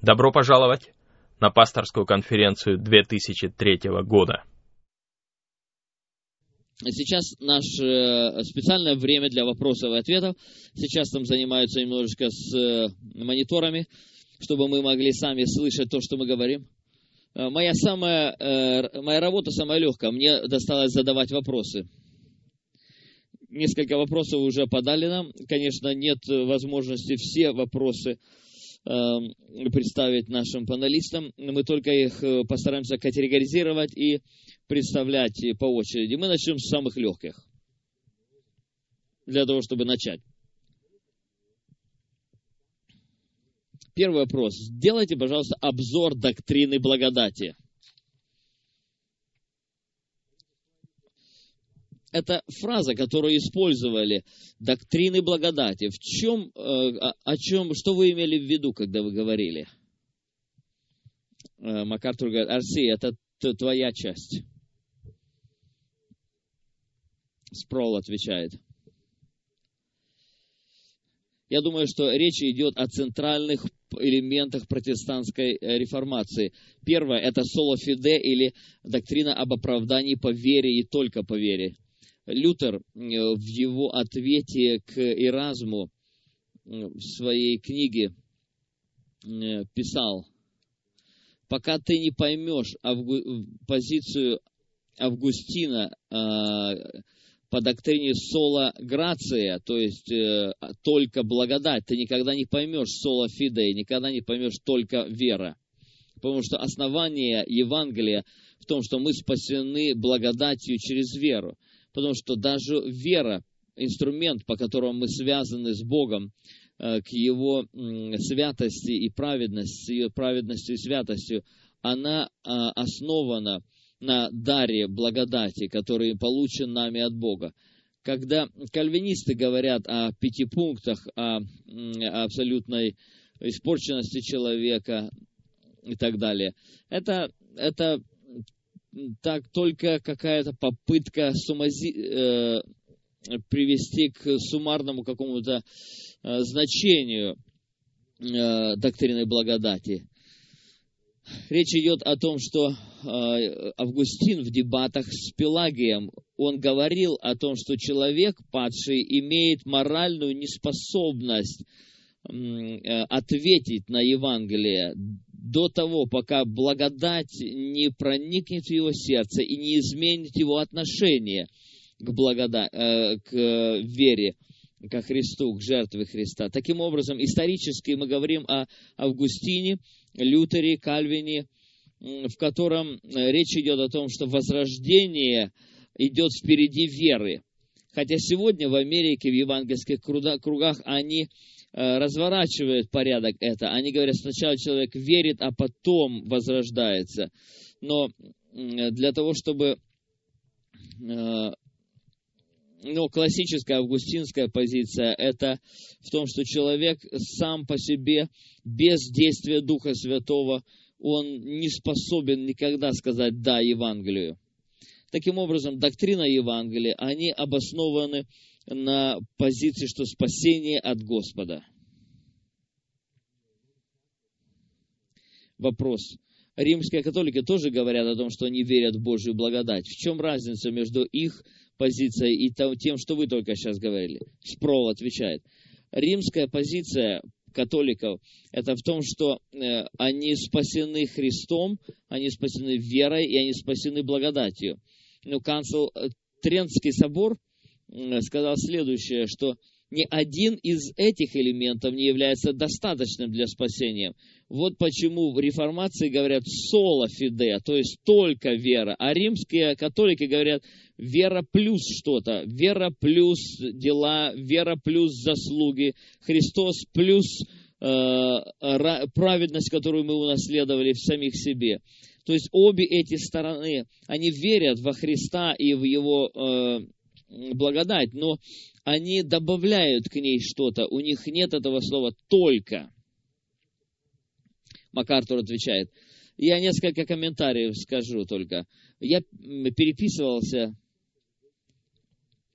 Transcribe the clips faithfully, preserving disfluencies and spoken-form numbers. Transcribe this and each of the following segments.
Добро пожаловать на пасторскую конференцию две тысячи третьего года. Сейчас наше специальное время для вопросов и ответов. Сейчас там занимаются немножечко с мониторами, чтобы мы могли сами слышать то, что мы говорим. Моя, самая, моя работа самая легкая. Мне досталось задавать вопросы. Несколько вопросов уже подали нам. Конечно, нет возможности все вопросы представить нашим панелистам. Мы только их постараемся категоризировать и представлять по очереди. Мы начнем с самых легких, для того, чтобы начать. Первый вопрос. Сделайте, пожалуйста, обзор доктрины благодати. Это фраза, которую использовали, доктрины благодати. В чем, о, о чем, что вы имели в виду, когда вы говорили? МакАртур говорит: Арси, это твоя часть. Спроул отвечает: я думаю, что речь идет о центральных элементах протестантской реформации. Первое – это соло фиде, или доктрина об оправдании по вере и только по вере. Лютер в его ответе к Эразму в своей книге писал: пока ты не поймешь авгу... позицию Августина э, по доктрине сола грация, то есть э, только благодать, ты никогда не поймешь сола фиде, никогда не поймешь только вера. Потому что основание Евангелия в том, что мы спасены благодатью через веру. Потому что даже вера, инструмент, по которому мы связаны с Богом, э, к Его э, святости и праведности, ее праведностью и святостью, она э, основана на даре благодати, который получен нами от Бога. Когда кальвинисты говорят о пяти пунктах, о, о абсолютной испорченности человека и так далее, это, это так только какая-то попытка сумази, э, привести к суммарному какому-то э, значению э, доктрины благодати. Речь идет о том, что э, Августин в дебатах с Пелагием, он говорил о том, что человек падший имеет моральную неспособность э, ответить на Евангелие до того, пока благодать не проникнет в его сердце и не изменит его отношение к, благода... э, к вере, ко Христу, к жертве Христа. Таким образом, исторически мы говорим о Августине, Лютере, Кальвине, в котором речь идет о том, что возрождение идет впереди веры. Хотя сегодня в Америке, в евангельских кругах, они разворачивают порядок это. Они говорят, сначала человек верит, а потом возрождается. Но для того, чтобы... Но классическая августинская позиция – это в том, что человек сам по себе, без действия Духа Святого, он не способен никогда сказать «да» Евангелию. Таким образом, доктрина Евангелия, они обоснованы на позиции, что спасение от Господа. Вопрос. Римские католики тоже говорят о том, что они верят в Божью благодать. В чем разница между их позицией и тем, что вы только сейчас говорили? Спроул отвечает. Римская позиция католиков – это в том, что э, они спасены Христом, они спасены верой и они спасены благодатью. Но канцел Трентский собор э, сказал следующее, что ни один из этих элементов не является достаточным для спасения. Вот почему в реформации говорят «соло фиде», то есть только вера, а римские католики говорят вера плюс что-то, вера плюс дела, вера плюс заслуги, Христос плюс э, праведность, которую мы унаследовали в самих себе. То есть обе эти стороны, они верят во Христа и в Его э, благодать, но они добавляют к ней что-то, у них нет этого слова «только». МакАртур отвечает. Я несколько комментариев скажу только. Я переписывался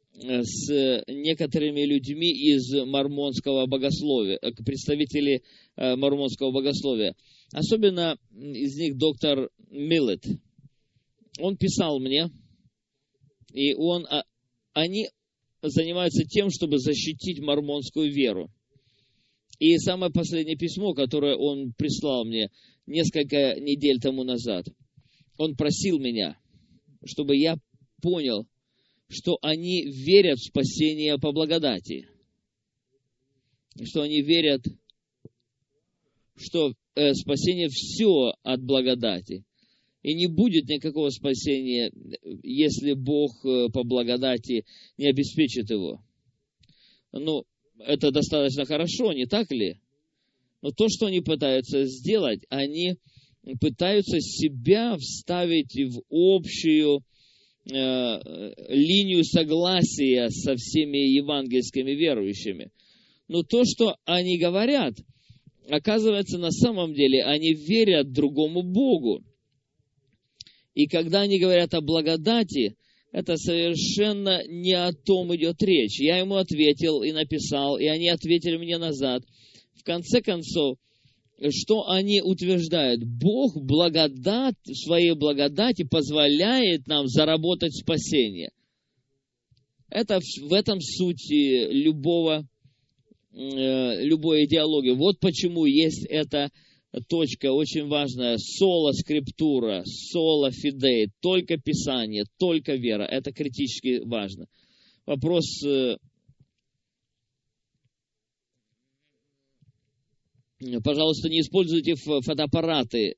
с некоторыми людьми из мормонского богословия, представители э, мормонского богословия. Особенно из них доктор Миллет. Он писал мне, и он, а, они занимаются тем, чтобы защитить мормонскую веру. И самое последнее письмо, которое он прислал мне несколько недель тому назад, он просил меня, чтобы я понял, что они верят в спасение по благодати. Что они верят, что э, спасение все от благодати. И не будет никакого спасения, если Бог э, по благодати не обеспечит его. Ну, это достаточно хорошо, не так ли? Но то, что они пытаются сделать, они пытаются себя вставить в общую линию согласия со всеми евангельскими верующими. Но то, что они говорят, оказывается, на самом деле, они верят другому Богу. И когда они говорят о благодати, это совершенно не о том идет речь. Я ему ответил и написал, и они ответили мне назад. В конце концов, что они утверждают? Бог благодать, в своей благодати позволяет нам заработать спасение. Это в этом суть любого, любой идеологии. Вот почему есть эта точка очень важная. Соло скриптура, соло фидей, только Писание, только вера. Это критически важно. Вопрос... Пожалуйста, не используйте фотоаппараты,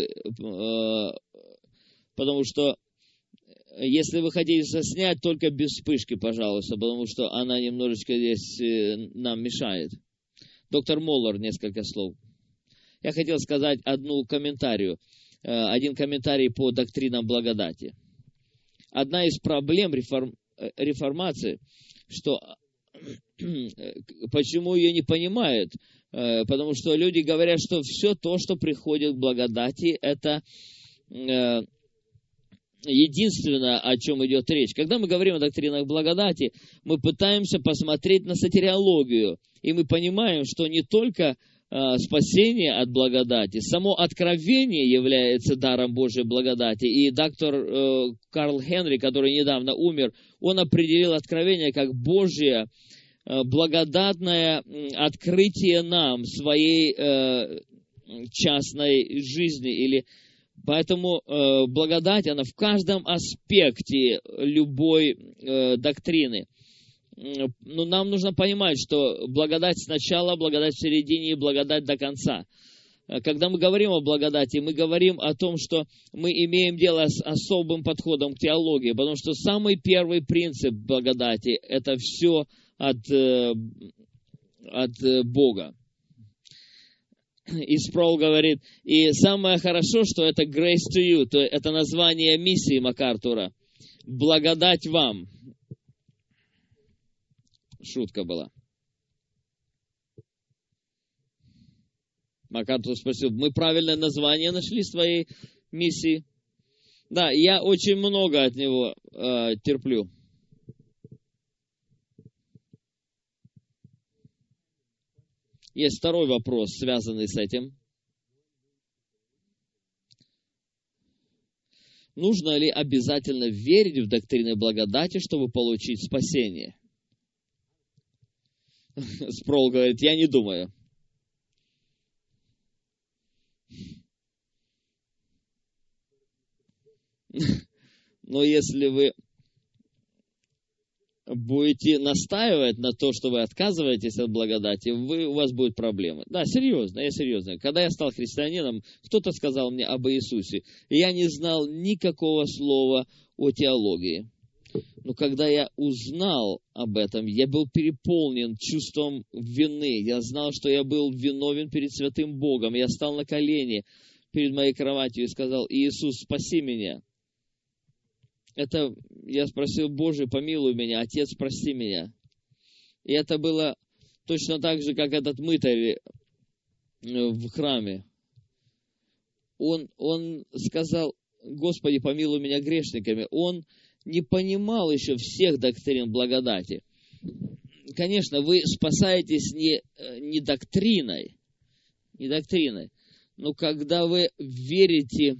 потому что если вы хотите заснять, только без вспышки, пожалуйста, потому что она немножечко здесь нам мешает. Доктор Моллар, несколько слов. Я хотел сказать одну комментарию, один комментарий по доктринам благодати. Одна из проблем реформ, реформации, что почему ее не понимают, потому что люди говорят, что все то, что приходит к благодати, это единственное, о чем идет речь. Когда мы говорим о доктринах благодати, мы пытаемся посмотреть на сотириологию, и мы понимаем, что не только спасение от благодати, само откровение является даром Божьей благодати. И доктор Карл Хенри, который недавно умер, он определил откровение как Божье благодатное открытие нам своей э, частной жизни. Или, поэтому э, благодать, она в каждом аспекте любой э, доктрины. Но нам нужно понимать, что благодать сначала, благодать в середине и благодать до конца. Когда мы говорим о благодати, мы говорим о том, что мы имеем дело с особым подходом к теологии, потому что самый первый принцип благодати – это все от, от Бога. И Спроул говорит, и самое хорошо, что это grace to you, то это название миссии МакАртура. Благодать вам. Шутка была. МакАртур спросил, мы правильное название нашли своей миссии? Да, я очень много от него э, терплю. Есть второй вопрос, связанный с этим. Нужно ли обязательно верить в доктрины благодати, чтобы получить спасение? Спроул говорит, я не думаю. Но если вы будете настаивать на то, что вы отказываетесь от благодати, вы, у вас будут проблемы. Да, серьезно, я серьезно. Когда я стал христианином, кто-то сказал мне об Иисусе, и я не знал никакого слова о теологии. Но когда я узнал об этом, я был переполнен чувством вины. Я знал, что я был виновен перед святым Богом. Я стал на колени перед моей кроватью и сказал, Иисус, спаси меня. Это я спросил, Боже, помилуй меня, Отец, прости меня. И это было точно так же, как этот мытарь в храме. Он, он сказал, Господи, помилуй меня грешниками. Он не понимал еще всех доктрин благодати. Конечно, вы спасаетесь не, не доктриной, не доктрины. Но когда вы верите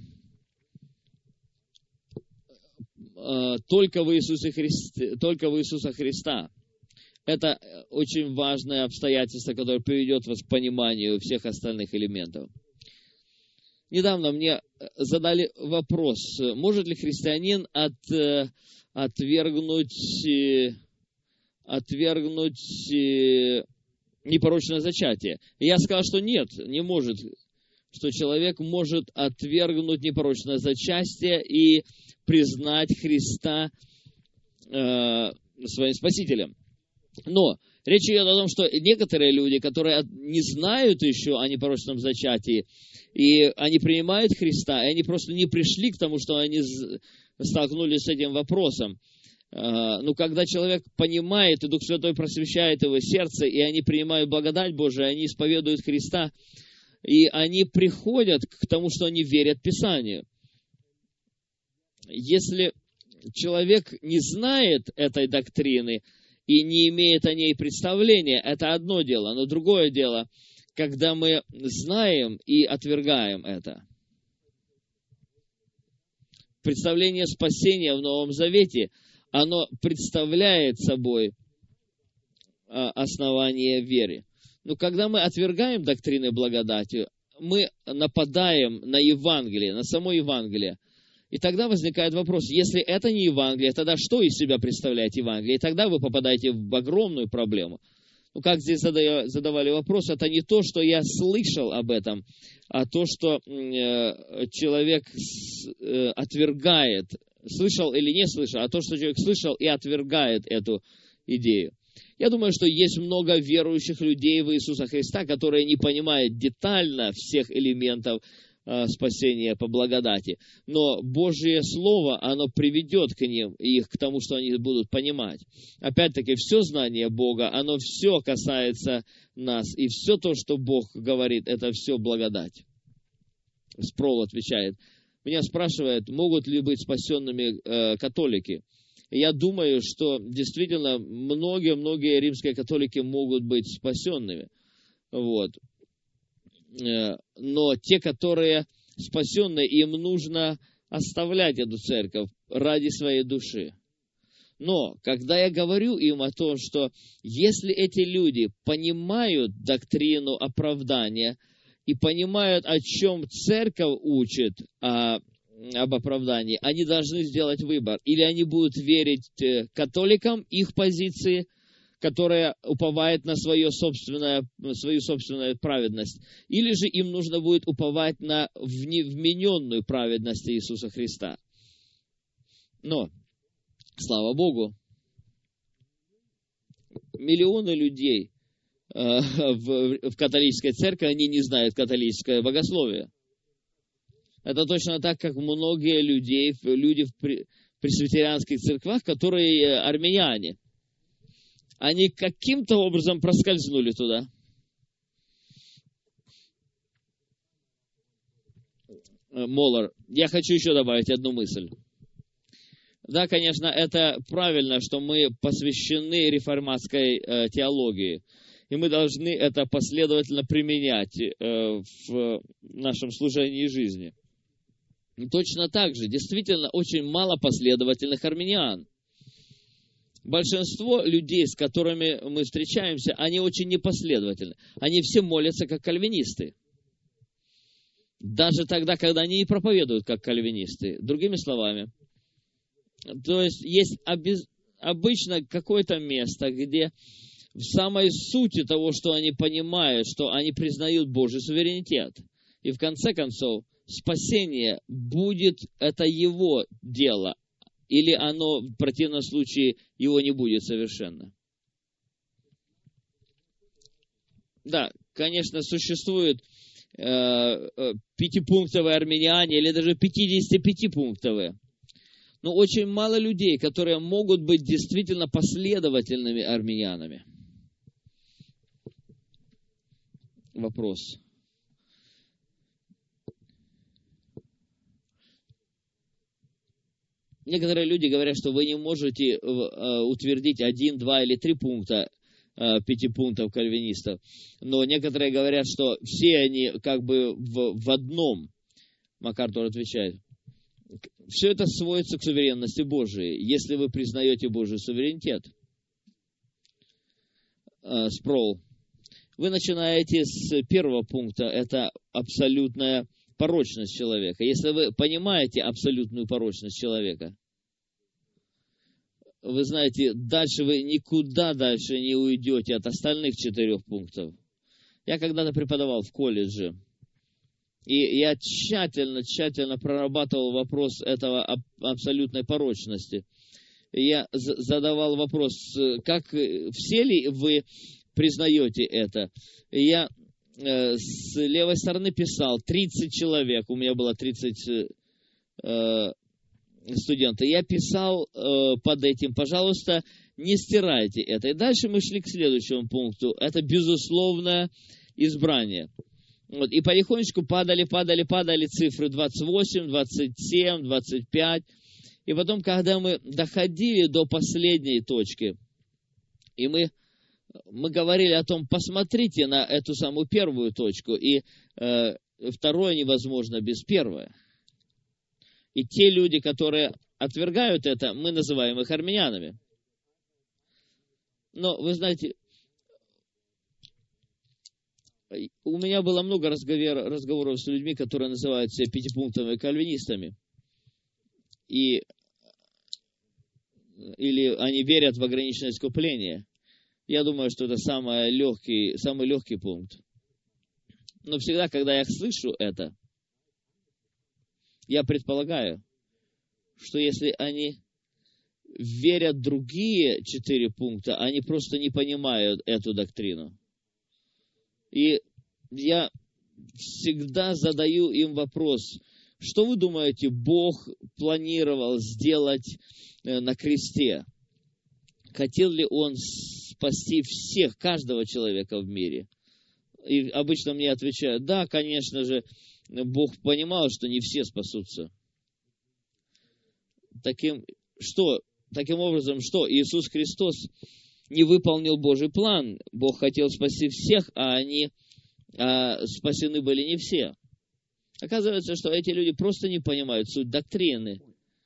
э, только, в Иисуса Христа, только в Иисуса Христа, это очень важное обстоятельство, которое приведет вас к пониманию всех остальных элементов. Недавно мне задали вопрос, может ли христианин от, отвергнуть, отвергнуть непорочное зачатие? И я сказал, что нет, не может, что человек может отвергнуть непорочное зачатие и признать Христа э, своим Спасителем. Но речь идет о том, что некоторые люди, которые не знают еще о непорочном зачатии, и они принимают Христа, и они просто не пришли к тому, что они столкнулись с этим вопросом. Но когда человек понимает, и Дух Святой просвещает его сердце, и они принимают благодать Божию, они исповедуют Христа, и они приходят к тому, что они верят Писанию. Если человек не знает этой доктрины и не имеет о ней представления, это одно дело, но другое дело, когда мы знаем и отвергаем это. Представление спасения в Новом Завете, оно представляет собой основание веры. Но когда мы отвергаем доктрины благодати, мы нападаем на Евангелие, на само Евангелие. И тогда возникает вопрос, если это не Евангелие, тогда что из себя представляет Евангелие? И тогда вы попадаете в огромную проблему. Ну, как здесь задавали вопрос, это не то, что я слышал об этом, а то, что э, человек с, э, отвергает, слышал или не слышал, а то, что человек слышал и отвергает эту идею. Я думаю, что есть много верующих людей в Иисуса Христа, которые не понимают детально всех элементов э, спасения по благодати. Но Божье Слово, оно приведет к ним, их к тому, что они будут понимать. Опять-таки, все знание Бога, оно все касается нас. И все то, что Бог говорит, это все благодать. Спроул отвечает. Меня спрашивают, могут ли быть спасенными э, католики. Я думаю, что действительно многие-многие римские католики могут быть спасенными. Вот. Но те, которые спасенные, им нужно оставлять эту церковь ради своей души. Но когда я говорю им о том, что если эти люди понимают доктрину оправдания и понимают, о чем церковь учит, о об оправдании, они должны сделать выбор. Или они будут верить католикам, их позиции, которая уповает на свое собственное, свою собственную праведность. Или же им нужно будет уповать на вмененную праведность Иисуса Христа. Но, слава Богу, миллионы людей э, в, в католической церкви, они не знают католическое богословие. Это точно так, как многие людей, люди в пресвитерианских церквах, которые армяне. Они каким-то образом проскользнули туда. Моллар, я хочу еще добавить одну мысль. Да, конечно, это правильно, что мы посвящены реформатской э, теологии. И мы должны это последовательно применять э, в нашем служении жизни. Точно так же, действительно, очень мало последовательных армян. Большинство людей, с которыми мы встречаемся, они очень непоследовательны. Они все молятся, как кальвинисты. Даже тогда, когда они не проповедуют, как кальвинисты. Другими словами, то есть есть обез... обычно какое-то место, где в самой сути того, что они понимают, что они признают Божий суверенитет. И в конце концов, спасение будет, это его дело, или оно в противном случае его не будет совершенно. Да, конечно, существуют э, э, пятипунктовые армяне или даже пятидесятипятипунктовые, но очень мало людей, которые могут быть действительно последовательными армянами. Вопрос. Некоторые люди говорят, что вы не можете утвердить один, два или три пункта э, пяти пунктов кальвинистов. Но некоторые говорят, что все они как бы в, в одном. МакАртур отвечает. Все это сводится к суверенности Божией, если вы признаете Божий суверенитет. Э, Спроул. Вы начинаете с первого пункта, это абсолютная порочность человека. Если вы понимаете абсолютную порочность человека, вы знаете, дальше вы никуда дальше не уйдете от остальных четырех пунктов. Я когда-то преподавал в колледже, и я тщательно, тщательно прорабатывал вопрос этого абсолютной порочности. Я задавал вопрос, как все ли вы признаете это. Я э, с левой стороны писал тридцать человек, у меня было тридцать э, студентов. Я писал э, под этим, пожалуйста, не стирайте это. И дальше мы шли к следующему пункту. Это безусловное избрание. Вот. И потихонечку падали, падали, падали цифры двадцать восемь, двадцать семь, двадцать пять. И потом, когда мы доходили до последней точки, и мы Мы говорили о том, посмотрите на эту самую первую точку, и э, второе невозможно без первой. И те люди, которые отвергают это, мы называем их армянами. Но, вы знаете, у меня было много разговор, разговоров с людьми, которые называют себя пятипунктовыми кальвинистами. И, или они верят в ограниченное искупление. Я думаю, что это самый легкий, самый легкий пункт. Но всегда, когда я слышу это, я предполагаю, что если они верят в другие четыре пункта, они просто не понимают эту доктрину. И я всегда задаю им вопрос, что вы думаете, Бог планировал сделать на кресте? Хотел ли Он спасти всех, каждого человека в мире? И обычно мне отвечают, да, конечно же, Бог понимал, что не все спасутся. Таким, что, таким образом, что Иисус Христос не выполнил Божий план. Бог хотел спасти всех, а они а спасены были не все. Оказывается, что эти люди просто не понимают суть доктрины.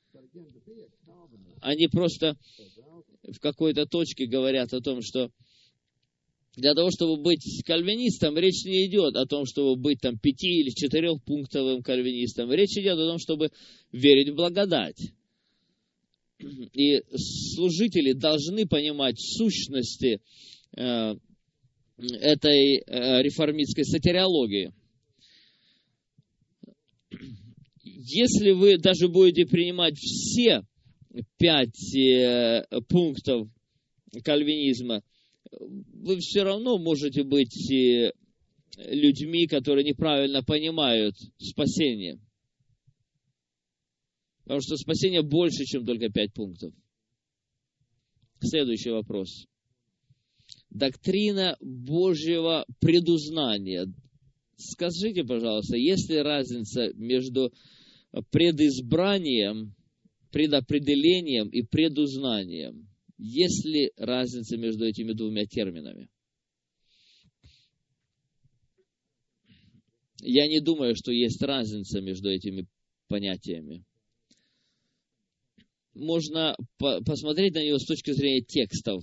Они просто в какой-то точке говорят о том, что для того, чтобы быть кальвинистом, речь не идет о том, чтобы быть там пяти- или четырехпунктовым кальвинистом. Речь идет о том, чтобы верить в благодать. И служители должны понимать сущности э, этой э, реформистской сатериологии. Если вы даже будете принимать все пять э, пунктов кальвинизма, вы все равно можете быть э, людьми, которые неправильно понимают спасение. Потому что спасение больше, чем только пять пунктов. Следующий вопрос. Доктрина Божьего предузнания. Скажите, пожалуйста, есть ли разница между предизбранием, предопределением и предузнанием? Есть ли разница между этими двумя терминами? Я не думаю, что есть разница между этими понятиями. Можно по- посмотреть на него с точки зрения текстов.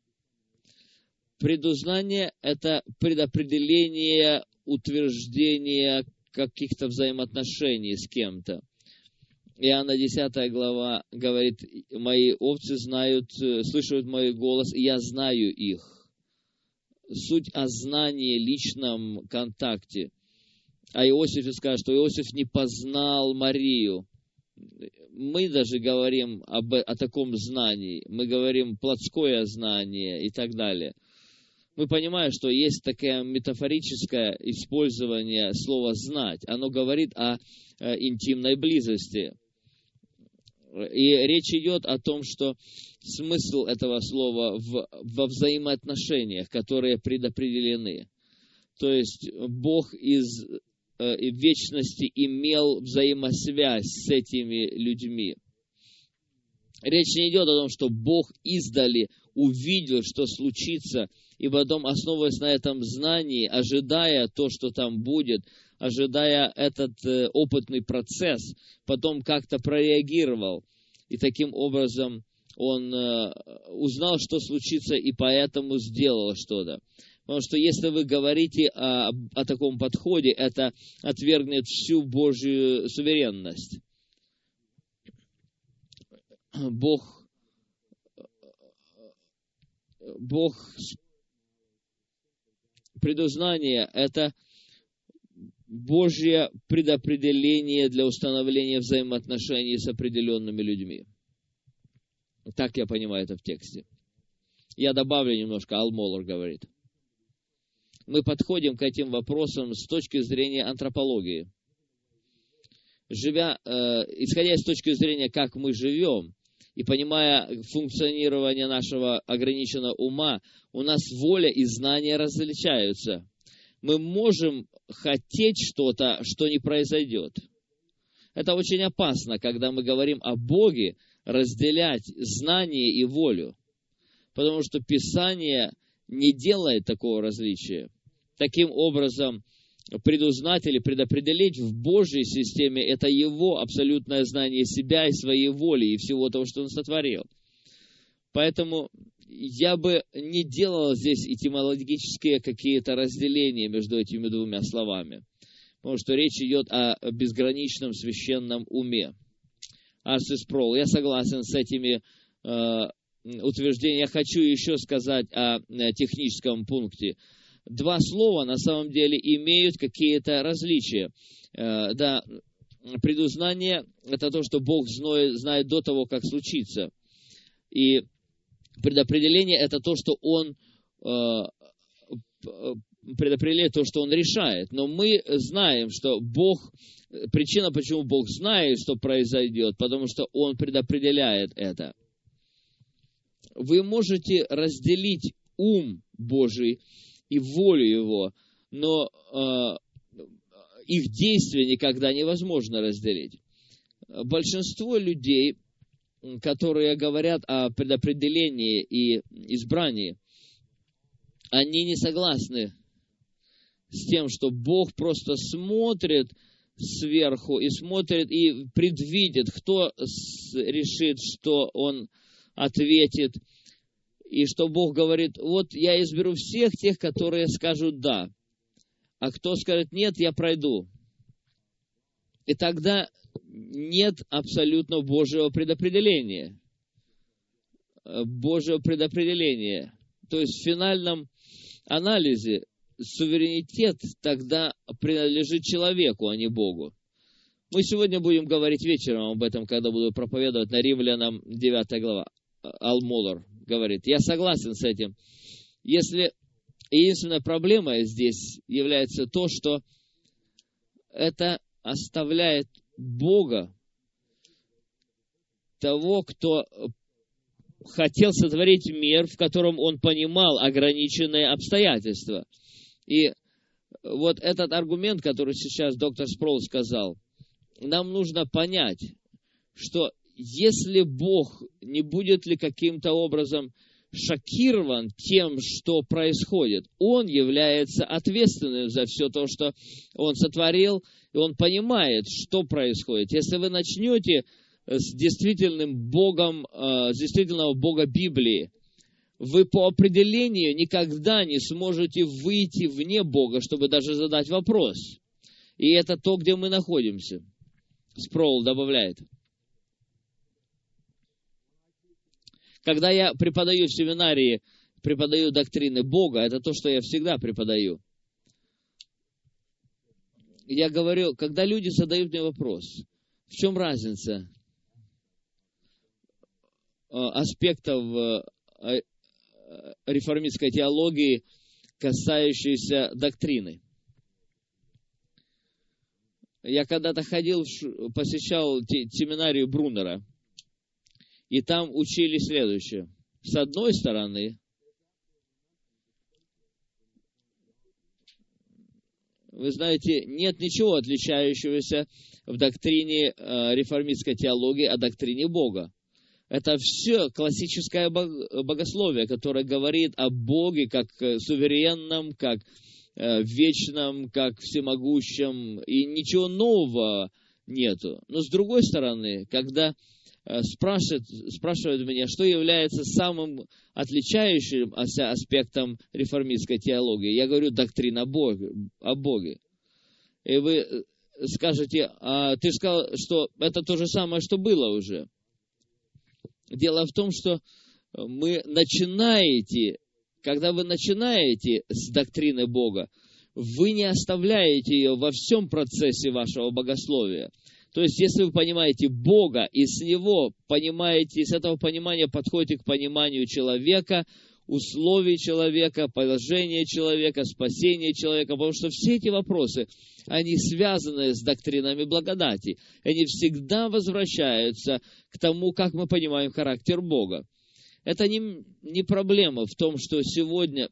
Предузнание – это предопределение, утверждение каких-то взаимоотношений с кем-то. Иоанна десятая глава говорит, «Мои овцы знают, слышат мой голос, и я знаю их». Суть о знании, личном контакте. А Иосиф скажет, что Иосиф не познал Марию. Мы даже говорим об, о таком знании. Мы говорим плотское знание и так далее. Мы понимаем, что есть такое метафорическое использование слова «знать». Оно говорит о, о интимной близости. И речь идет о том, что смысл этого слова в, во взаимоотношениях, которые предопределены. То есть Бог из э, вечности имел взаимосвязь с этими людьми. Речь не идет о том, что Бог издали увидел, что случится, и потом, основываясь на этом знании, ожидая то, что там будет, ожидая этот э, опытный процесс, потом как-то прореагировал. И таким образом он э, узнал, что случится, и поэтому сделал что-то. Потому что если вы говорите о, о таком подходе, это отвергнет всю Божью суверенность. Бог, Бог предузнание – это Божье предопределение для установления взаимоотношений с определенными людьми. Так я понимаю это в тексте. Я добавлю немножко, Ал Моллер говорит. Мы подходим к этим вопросам с точки зрения антропологии. Живя, э, исходя из точки зрения, как мы живем, и понимая функционирование нашего ограниченного ума, у нас воля и знания различаются. Мы можем хотеть что-то, что не произойдет. Это очень опасно, когда мы говорим о Боге, разделять знание и волю. Потому что Писание не делает такого различия. Таким образом, предузнать или предопределить в Божьей системе – это Его абсолютное знание себя и своей воли, и всего того, что Он сотворил. Поэтому я бы не делал здесь этимологические какие-то разделения между этими двумя словами, потому что речь идет о безграничном священном уме. Арсис Спроул, я согласен с этими э, утверждениями. Я хочу еще сказать о э, техническом пункте. Два слова на самом деле имеют какие-то различия. Э, да, предузнание – это то, что Бог знает, знает до того, как случится. И предопределение – это то, что Он э, предопределяет, то, что Он решает. Но мы знаем, что Бог, причина, почему Бог знает, что произойдет, потому что Он предопределяет это. Вы можете разделить ум Божий и волю Его, но э, их действия никогда невозможно разделить. Большинство людей, которые говорят о предопределении и избрании, они не согласны с тем, что Бог просто смотрит сверху и смотрит и предвидит, кто решит, что Он ответит, и что Бог говорит: вот я изберу всех тех, которые скажут «да», а кто скажет «нет», я пройду. И тогда нет абсолютно Божьего предопределения. Божьего предопределения. То есть в финальном анализе суверенитет тогда принадлежит человеку, а не Богу. Мы сегодня будем говорить вечером об этом, когда буду проповедовать на Римлянам девятая глава. Ал Моллер говорит, я согласен с этим. Если единственная проблема здесь является то, что это оставляет Бога, того, кто хотел сотворить мир, в котором Он понимал ограниченные обстоятельства. И вот этот аргумент, который сейчас доктор Спроул сказал, нам нужно понять, что если Бог не будет ли каким-то образом шокирован тем, что происходит, Он является ответственным за все то, что Он сотворил, и Он понимает, что происходит. Если вы начнете с действительным Богом, с действительного Бога Библии, вы по определению никогда не сможете выйти вне Бога, чтобы даже задать вопрос. И это то, где мы находимся. Спроул добавляет. Когда я преподаю в семинарии, преподаю доктрины Бога, это то, что я всегда преподаю. Я говорю, когда люди задают мне вопрос, в чем разница аспектов реформистской теологии, касающейся доктрины. Я когда-то ходил, посещал семинарию Бруннера, и там учили следующее. С одной стороны, вы знаете, нет ничего отличающегося в доктрине реформистской теологии от доктрине Бога. Это все классическое богословие, которое говорит о Боге как суверенном, как вечном, как всемогущем, и ничего нового нету. Но с другой стороны, когда спрашивают, спрашивают меня, что является самым отличающимся аспектом реформистской теологии, я говорю доктрина о Боге. О Боге. И вы скажете, а ты сказал, что это то же самое, что было уже. Дело в том, что мы начинаете, когда вы начинаете с доктрины Бога, вы не оставляете ее во всем процессе вашего богословия. То есть, если вы понимаете Бога, и с Него понимаете, с этого понимания подходите к пониманию человека, условий человека, положения человека, спасения человека, потому что все эти вопросы, они связаны с доктринами благодати. Они всегда возвращаются к тому, как мы понимаем характер Бога. Это не, не проблема в том, что сегодня...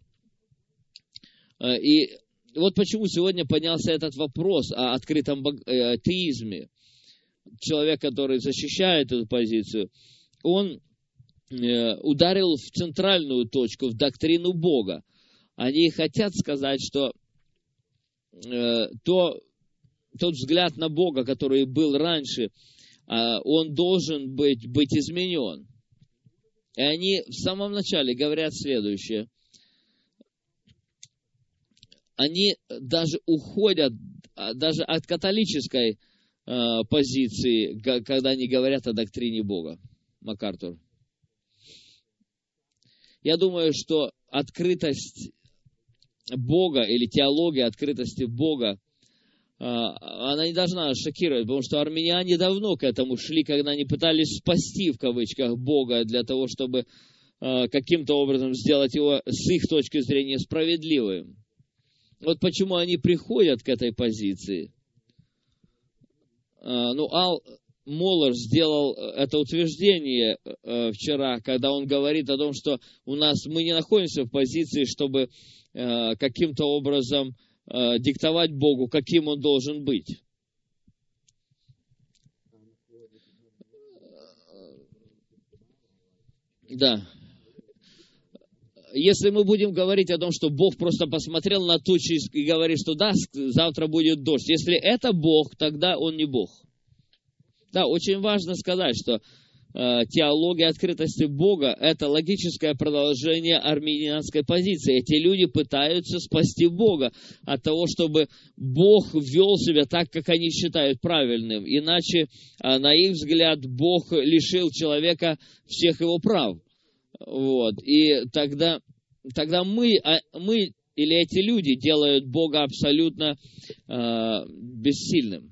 И вот почему сегодня поднялся этот вопрос о открытом атеизме. Человек, который защищает эту позицию, он ударил в центральную точку, в доктрину Бога. Они хотят сказать, что э, то, тот взгляд на Бога, который был раньше, э, он должен быть, быть изменен. И они в самом начале говорят следующее. Они даже уходят даже от католической э, позиции, когда они говорят о доктрине Бога. МакАртур. Я думаю, что открытость Бога или теология открытости Бога, она не должна шокировать, потому что армяне давно к этому шли, когда они пытались спасти, в кавычках, Бога для того, чтобы каким-то образом сделать его с их точки зрения справедливым. Вот почему они приходят к этой позиции. Ну, Ал Моллер сделал это утверждение э, вчера, когда он говорит о том, что у нас мы не находимся в позиции, чтобы э, каким-то образом э, диктовать Богу, каким Он должен быть. Да. Если мы будем говорить о том, что Бог просто посмотрел на тучи и говорит, что да, завтра будет дождь. Если это Бог, тогда Он не Бог. Да, очень важно сказать, что э, теология открытости Бога – это логическое продолжение армянской позиции. Эти люди пытаются спасти Бога от того, чтобы Бог вел себя так, как они считают правильным. Иначе, э, на их взгляд, Бог лишил человека всех его прав. Вот. И тогда, тогда мы, а, мы или эти люди делают Бога абсолютно э, бессильным.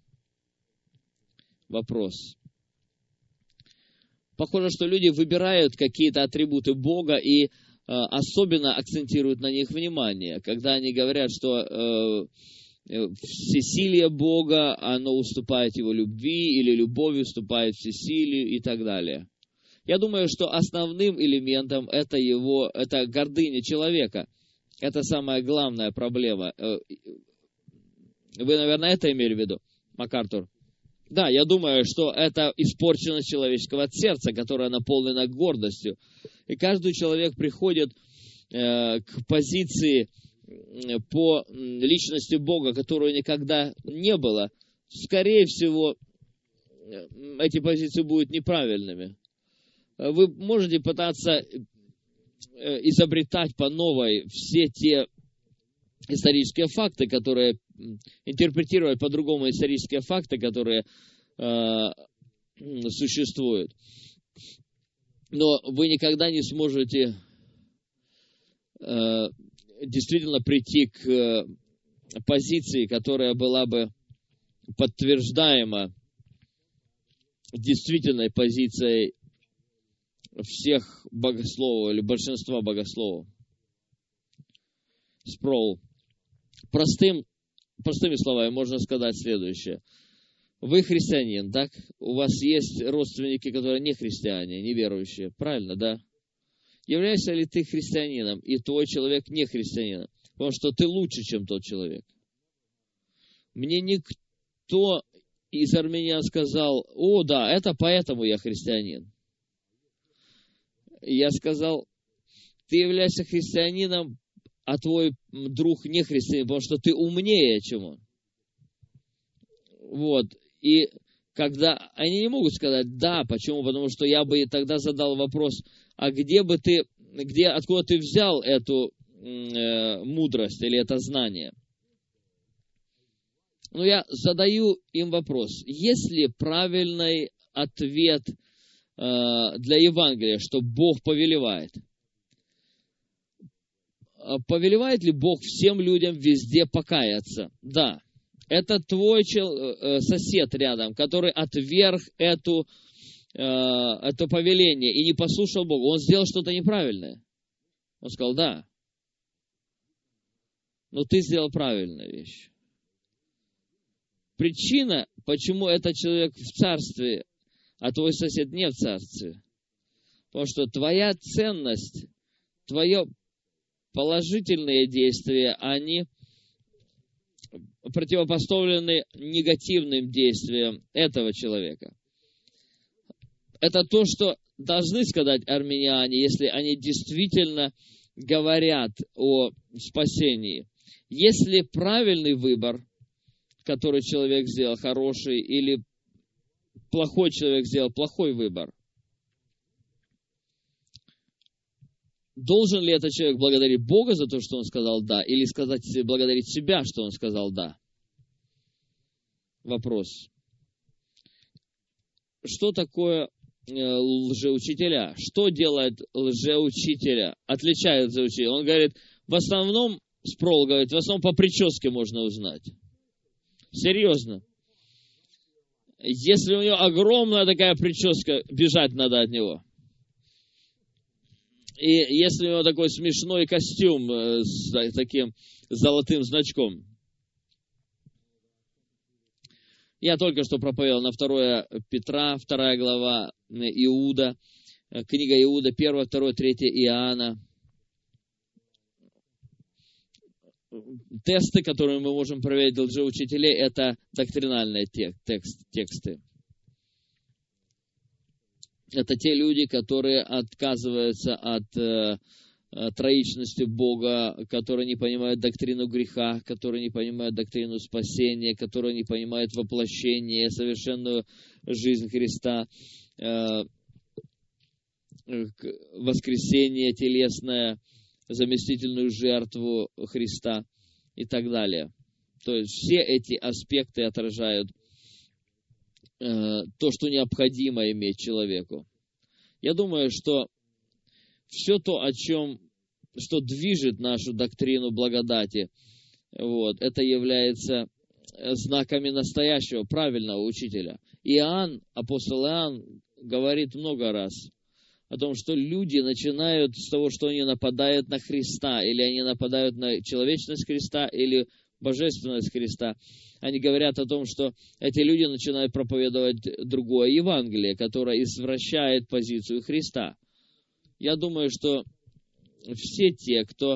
Вопрос. Похоже, что люди выбирают какие-то атрибуты Бога и э, особенно акцентируют на них внимание, когда они говорят, что э, всесилие Бога, оно уступает Его любви, или любовь уступает всесилию и так далее. Я думаю, что основным элементом это его, это гордыня человека. Это самая главная проблема. Вы, наверное, это имели в виду, МакАртур? Да, я думаю, что это испорченность человеческого сердца, которое наполнено гордостью. И каждый человек приходит э, к позиции по личности Бога, которую никогда не было. Скорее всего, эти позиции будут неправильными. Вы можете пытаться изобретать по новой все те исторические факты, которые интерпретировать по-другому исторические факты, которые э, существуют. Но вы никогда не сможете э, действительно прийти к э, позиции, которая была бы подтверждаема действительной позицией всех богословов или большинства богословов. Спроул. Простым, простыми словами можно сказать следующее. Вы христианин, так? У вас есть родственники, которые не христиане, неверующие. Правильно, да? Являешься ли ты христианином, и твой человек не христианином? Потому что ты лучше, чем тот человек. Мне никто из армян сказал, о, да, это поэтому я христианин. Я сказал, ты являешься христианином, а твой друг не христианин, потому что ты умнее, чем он. Вот. И когда они не могут сказать да, почему? Потому что я бы тогда задал вопрос, а где бы ты, где, откуда ты взял эту э, мудрость или это знание? Ну, я задаю им вопрос, есть ли правильный ответ э, для Евангелия, что Бог повелевает? Повелевает ли Бог всем людям везде покаяться? Да. Это твой чел, э, сосед рядом, который отверг эту, э, это повеление и не послушал Бога. Он сделал что-то неправильное. Он сказал, да. Но ты сделал правильную вещь. Причина, почему этот человек в царстве, а твой сосед не в царстве. Потому что твоя ценность, твое положительные действия, они противопоставлены негативным действиям этого человека. Это то, что должны сказать армяне, если они действительно говорят о спасении. Если правильный выбор, который человек сделал, хороший, или плохой человек сделал плохой выбор, должен ли этот человек благодарить Бога за то, что он сказал «да», или сказать, благодарить себя, что он сказал «да»? Вопрос. Что такое лжеучителя? Что делает лжеучителя? Отличает лжеучителя? Он говорит, в основном, Спроул говорит, в основном по прическе можно узнать. Серьезно. Если у него огромная такая прическа, бежать надо от него. И если у него такой смешной костюм с таким золотым значком. Я только что проповедовал на второе Петра, вторая глава, Иуда, книга Иуда, первое, второе, третье Иоанна. Тесты, которые мы можем проверить для лжеучителей, это доктринальные текст, тексты. Это те люди, которые отказываются от э, троичности Бога, которые не понимают доктрину греха, которые не понимают доктрину спасения, которые не понимают воплощение, совершенную жизнь Христа, э, воскресение телесное, заместительную жертву Христа и так далее. То есть все эти аспекты отражают то, что необходимо иметь человеку. Я думаю, что все то, о чем, что движет нашу доктрину благодати, вот, это является знаками настоящего, правильного учителя. Иоанн, апостол Иоанн, говорит много раз о том, что люди начинают с того, что они нападают на Христа, или они нападают на человечность Христа, или божественность Христа. Они говорят о том, что эти люди начинают проповедовать другое Евангелие, которое извращает позицию Христа. Я думаю, что все те, кто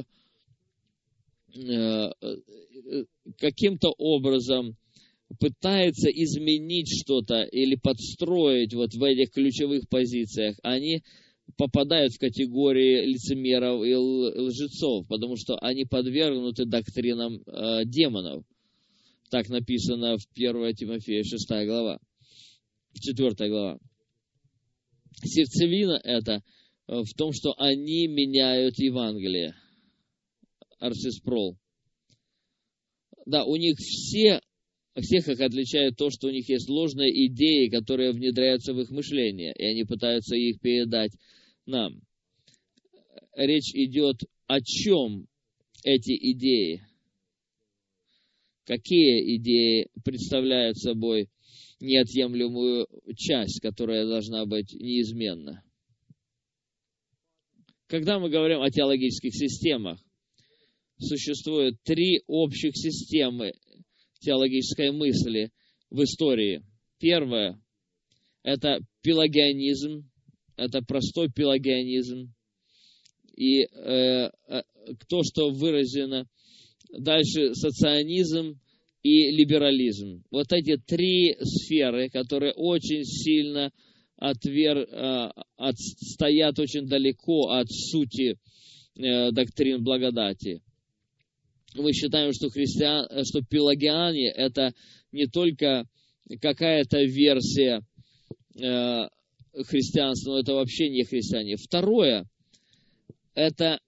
э, каким-то образом пытается изменить что-то или подстроить вот в этих ключевых позициях, они попадают в категории лицемеров и лжецов, потому что они подвергнуты доктринам э, демонов. Так написано в первое Тимофея, шестая глава, четвёртая глава. Сердцевина это в том, что они меняют Евангелие. Арсис Спроул. Да, у них все, всех их отличает то, что у них есть ложные идеи, которые внедряются в их мышление, и они пытаются их передать нам. Речь идет о чем эти идеи? Какие идеи представляют собой неотъемлемую часть, которая должна быть неизменна? Когда мы говорим о теологических системах, существует три общих системы теологической мысли в истории. Первое – это пелагионизм, это простой пелагионизм, и э, то, что выражено дальше, соционизм и либерализм. Вот эти три сферы, которые очень сильно отвер, э, отстоят очень далеко от сути э, доктрин благодати. Мы считаем, что, христиан, что пелагиане – это не только какая-то версия э, христианства, но это вообще не христиане. Второе – это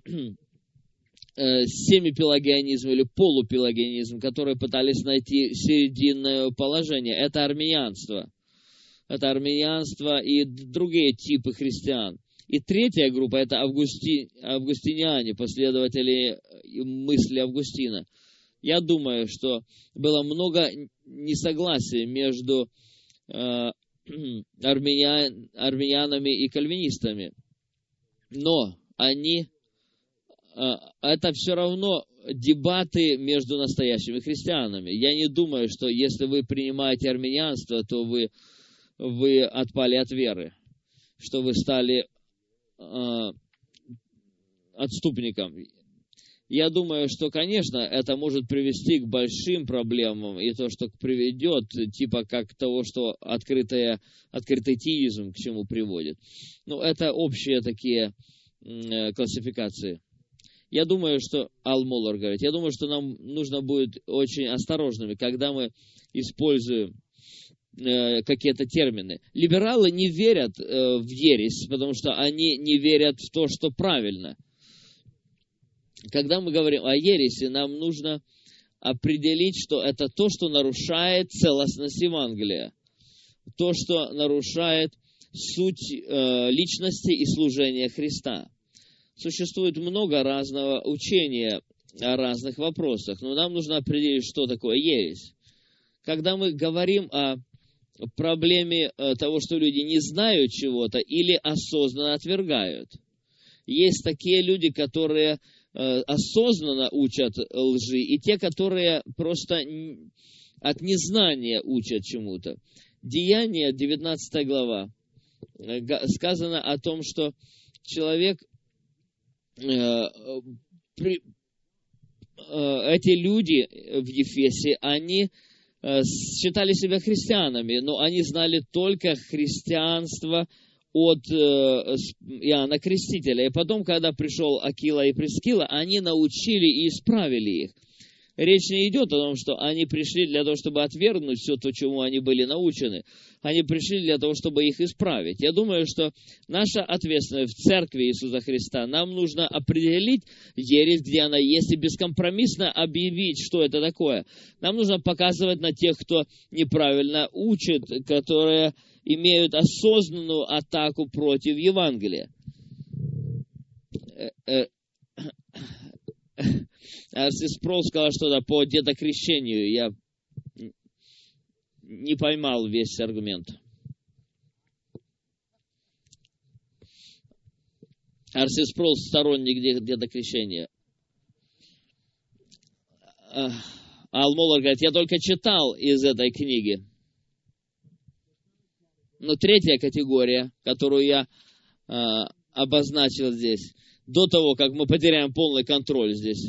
э, семипелагианизм или полупелагианизм, которые пытались найти серединное положение. Это армянианство. Это армянианство и другие типы христиан. И третья группа – это августи, августиниане, последователи мысли Августина. Я думаю, что было много несогласий между э, армян, армянами и кальвинистами. Но они, э, это все равно дебаты между настоящими христианами. Я не думаю, что если вы принимаете армянианство, то вы, вы отпали от веры, что вы стали э, отступником. Я думаю, что, конечно, это может привести к большим проблемам, и то, что приведет, типа как того, что открытое, открытый теизм к чему приводит. Ну, это общие такие э, классификации. Я думаю, что, Ал Моллар говорит, я думаю, что нам нужно будет очень осторожными, когда мы используем э, какие-то термины. Либералы не верят э, в ересь, потому что они не верят в то, что правильно. Когда мы говорим о ереси, нам нужно определить, что это то, что нарушает целостность Евангелия, то, что нарушает суть э, личности и служения Христа. Существует много разного учения о разных вопросах, но нам нужно определить, что такое ересь. Когда мы говорим о проблеме э, того, что люди не знают чего-то или осознанно отвергают, есть такие люди, которые осознанно учат лжи, и те, которые просто от незнания учат чему-то. Деяния, девятнадцатая глава, сказано о том, что человек, эти люди в Ефесе, они считали себя христианами, но они знали только христианство от Иоанна Крестителя. И потом, когда пришел Акила и Прискила, они научили и исправили их. Речь не идет о том, что они пришли для того, чтобы отвергнуть все то, чему они были научены. Они пришли для того, чтобы их исправить. Я думаю, что наша ответственность в Церкви Иисуса Христа, нам нужно определить ересь, где она есть, и бескомпромиссно объявить, что это такое. Нам нужно показывать на тех, кто неправильно учит, которые имеют осознанную атаку против Евангелия. Арсис Спроул сказал что-то по детокрещению. Я не поймал весь аргумент. Арсис Спроул сторонник детокрещения. Ал Моллар говорит, я только читал из этой книги. Но третья категория, которую я э, обозначил здесь, до того, как мы потеряем полный контроль здесь.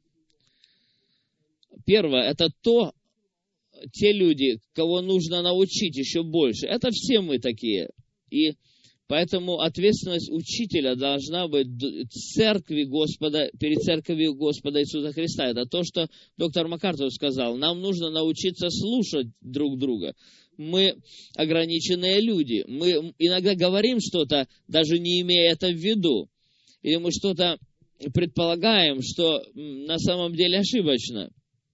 Первое, это то, те люди, кого нужно научить еще больше. Это все мы такие. И поэтому ответственность учителя должна быть в церкви Господа, перед церковью Господа Иисуса Христа. Это то, что доктор МакАртур сказал. Нам нужно научиться слушать друг друга. Мы ограниченные люди. Мы иногда говорим что-то, даже не имея это в виду. Или мы что-то предполагаем, что на самом деле ошибочно.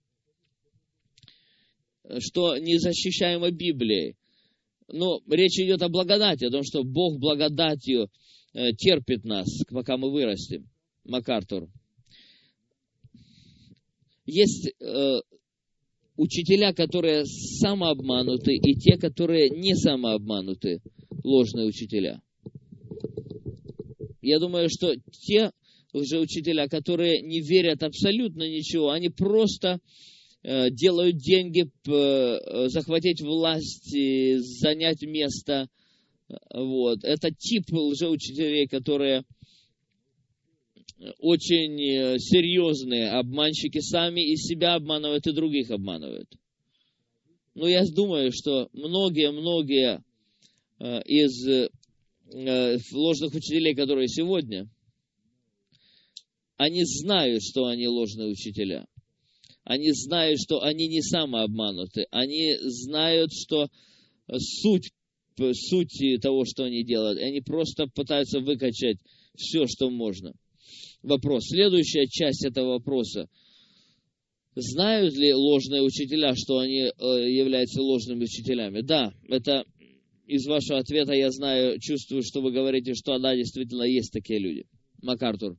Что не защищаемо Библией. Но речь идет о благодати, о том, что Бог благодатью терпит нас, пока мы вырастем. МакАртур. Есть э, учителя, которые самообмануты, и те, которые не самообмануты, ложные учителя. Я думаю, что те лжеучителя, которые не верят абсолютно ничего, они просто э, делают деньги, э, захватить власть, э, занять место. Вот. Это тип лжеучителей, которые очень серьезные обманщики, сами и себя обманывают, и других обманывают. Но я думаю, что многие-многие э, из э, ложных учителей, которые сегодня, они знают, что они ложные учителя. Они знают, что они не самообмануты. Они знают, что суть, суть того, что они делают. Они просто пытаются выкачать все, что можно. Вопрос. Следующая часть этого вопроса. Знают ли ложные учителя, что они являются ложными учителями? Да, это из вашего ответа я знаю, чувствую, что вы говорите, что да, действительно есть такие люди. МакАртур.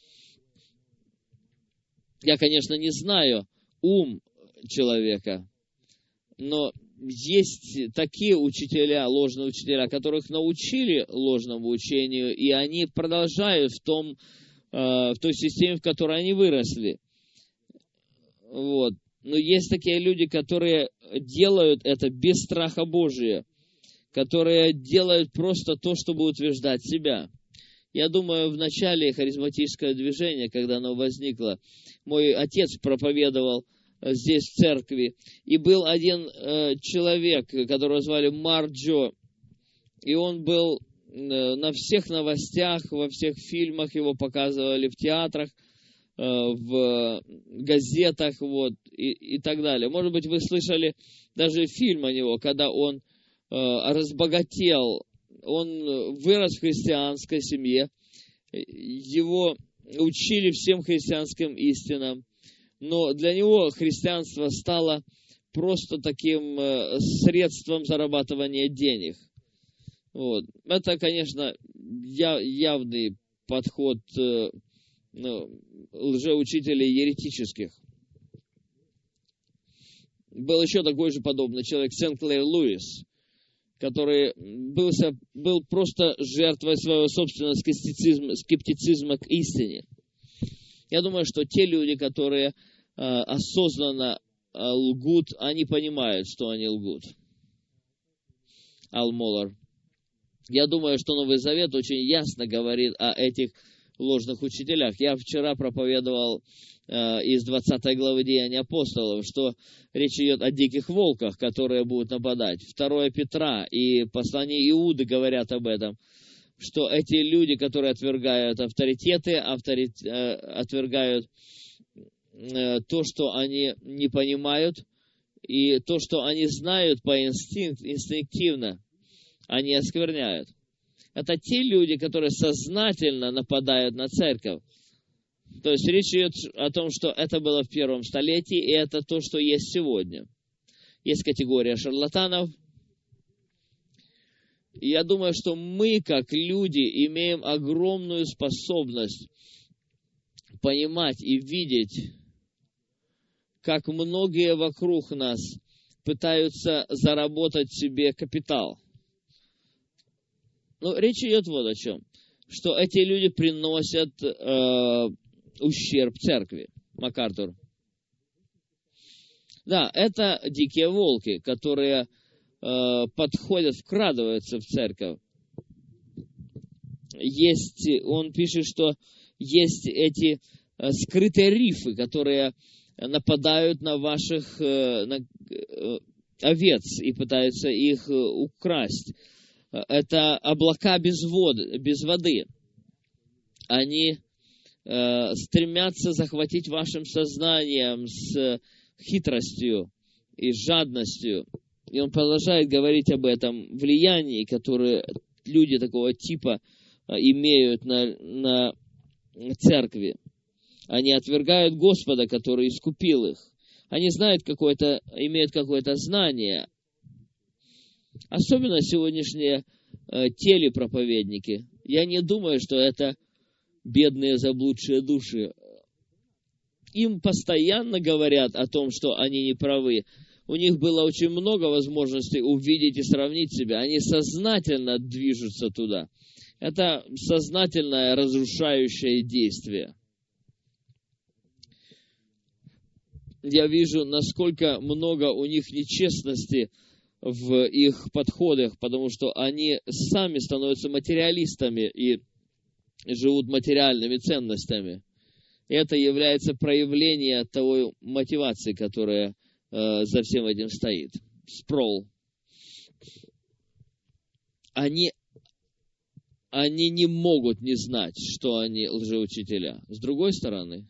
Я, конечно, не знаю ум человека, но есть такие учителя, ложные учителя, которых научили ложному учению, и они продолжают в, том, в той системе, в которой они выросли. Вот. Но есть такие люди, которые делают это без страха Божия, которые делают просто то, чтобы утверждать себя. Я думаю, в начале харизматического движения, когда оно возникло, мой отец проповедовал здесь, в церкви, и был один э, человек, которого звали Марджо, и он был э, на всех новостях, во всех фильмах, его показывали в театрах, э, в газетах, вот, и, и так далее. Может быть, вы слышали даже фильм о него, когда он э, разбогател. Он вырос в христианской семье, его учили всем христианским истинам, но для него христианство стало просто таким средством зарабатывания денег. Вот. Это, конечно, явный подход ну, лжеучителей еретических. Был еще такой же подобный человек, Сен-Клэр Льюис, который был, был просто жертвой своего собственного скептицизма, скептицизма к истине. Я думаю, что те люди, которые э, осознанно э, лгут, они понимают, что они лгут. Ал Моллар. Я думаю, что Новый Завет очень ясно говорит о этих ложных учителях. Я вчера проповедовал э, из двадцатой главы Деяний апостолов, что речь идет о диких волках, которые будут нападать. Второе Петра и послание Иуды говорят об этом, что эти люди, которые отвергают авторитеты, авторит, э, отвергают э, то, что они не понимают, и то, что они знают по инстинкт, инстинктивно, они оскверняют. Это те люди, которые сознательно нападают на церковь. То есть речь идет о том, что это было в первом столетии, и это то, что есть сегодня. Есть категория шарлатанов. И я думаю, что мы, как люди, имеем огромную способность понимать и видеть, как многие вокруг нас пытаются заработать себе капитал. Но речь идет вот о чем, что эти люди приносят э, ущерб церкви. МакАртур. Да, это дикие волки, которые э, подходят, вкрадываются в церковь. Есть, он пишет, что есть эти э, скрытые рифы, которые нападают на ваших э, на, э, овец и пытаются их э, украсть. Это облака без воды, без воды. Они э, стремятся захватить вашим сознанием с хитростью и жадностью. И он продолжает говорить об этом влиянии, которое люди такого типа э, имеют на, на церкви. Они отвергают Господа, который искупил их. Они знают какое-то, имеют какое-то знание. Особенно сегодняшние э, телепроповедники. Я не думаю, что это бедные заблудшие души. Им постоянно говорят о том, что они не правы. У них было очень много возможностей увидеть и сравнить себя. Они сознательно движутся туда. Это сознательное разрушающее действие. Я вижу, насколько много у них нечестности в их подходах, потому что они сами становятся материалистами и живут материальными ценностями. И это является проявлением той мотивации, которая э, за всем этим стоит. Спроул. они, они не могут не знать, что они лжеучителя. С другой стороны,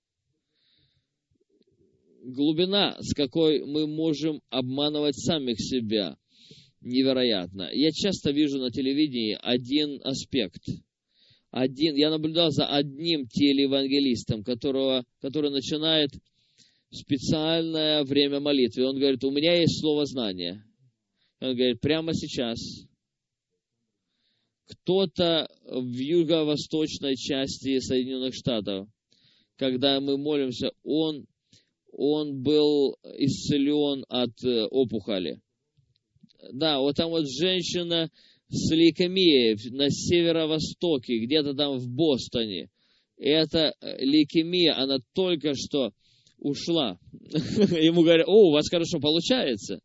глубина, с какой мы можем обманывать самих себя, невероятно. Я часто вижу на телевидении один аспект. Один, я наблюдал за одним телеевангелистом, которого, который начинает специальное время молитвы. Он говорит, у меня есть слово знания. Он говорит, прямо сейчас кто-то в юго-восточной части Соединенных Штатов, когда мы молимся, он, он был исцелен от опухоли. Да, вот там вот женщина с лейкемией на северо-востоке, где-то там в Бостоне. Эта лейкемия, она только что ушла. Ему говорят, о, у вас хорошо получается.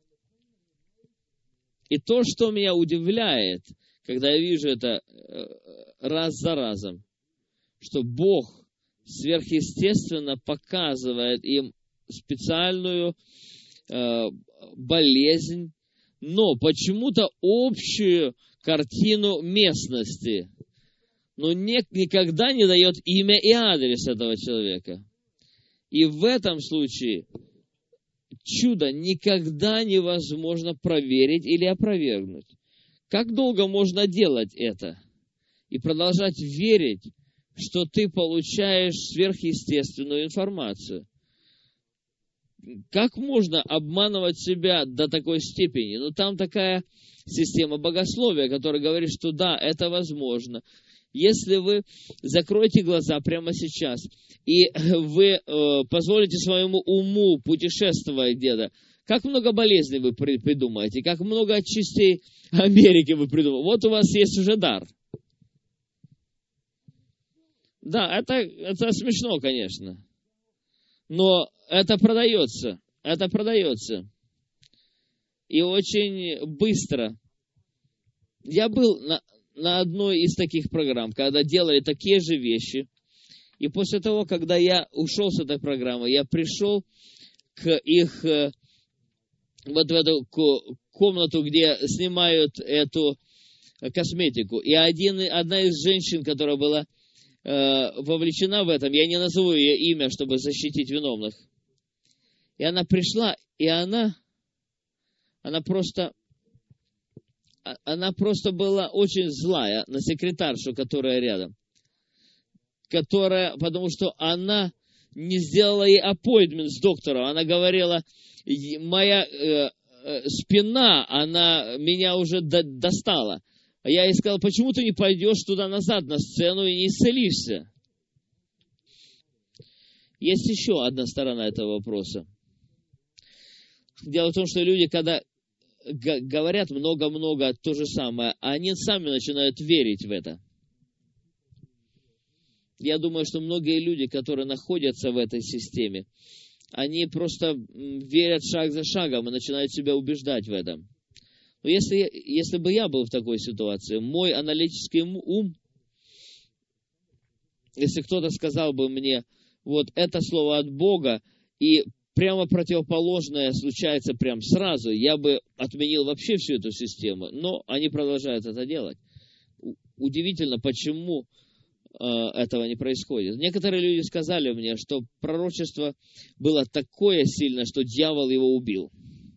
И то, что меня удивляет, когда я вижу это раз за разом, что Бог сверхъестественно показывает им специальную э, болезнь, но почему-то общую картину местности, но не, никогда не дает имя и адрес этого человека. И в этом случае чудо никогда невозможно проверить или опровергнуть. Как долго можно делать это и продолжать верить, что ты получаешь сверхъестественную информацию? Как можно обманывать себя до такой степени? Ну, там такая система богословия, которая говорит, что да, это возможно. Если вы закроете глаза прямо сейчас, и вы э, позволите своему уму путешествовать где-то, как много болезней вы при, придумаете, как много частей Америки вы придумаете. Вот у вас есть уже дар. Да, это, это смешно, конечно. Но это продается. Это продается. И очень быстро. Я был на, на одной из таких программ, когда делали такие же вещи. И после того, когда я ушел с этой программы, я пришел к их вот в эту комнату, где снимают эту косметику. И один, одна из женщин, которая была э, вовлечена в этом, я не назову ее имя, чтобы защитить виновных. И она пришла, и она, она просто, она просто была очень злая на секретаршу, которая рядом. Которая, потому что она не сделала ей аппоинтмент с доктором. Она говорила, моя э, э, спина, она меня уже до, достала. Я ей сказал, почему ты не пойдешь туда-назад на сцену и не исцелишься? Есть еще одна сторона этого вопроса. Дело в том, что люди, когда г- говорят много-много то же самое, они сами начинают верить в это. Я думаю, что многие люди, которые находятся в этой системе, они просто верят шаг за шагом и начинают себя убеждать в этом. Но если, если бы я был в такой ситуации, мой аналитический ум, если кто-то сказал бы мне, вот это слово от Бога, и прямо противоположное случается прямо сразу, я бы отменил вообще всю эту систему. Но они продолжают это делать. Удивительно, почему этого не происходит. Некоторые люди сказали мне, что пророчество было такое сильное, что дьявол его убил.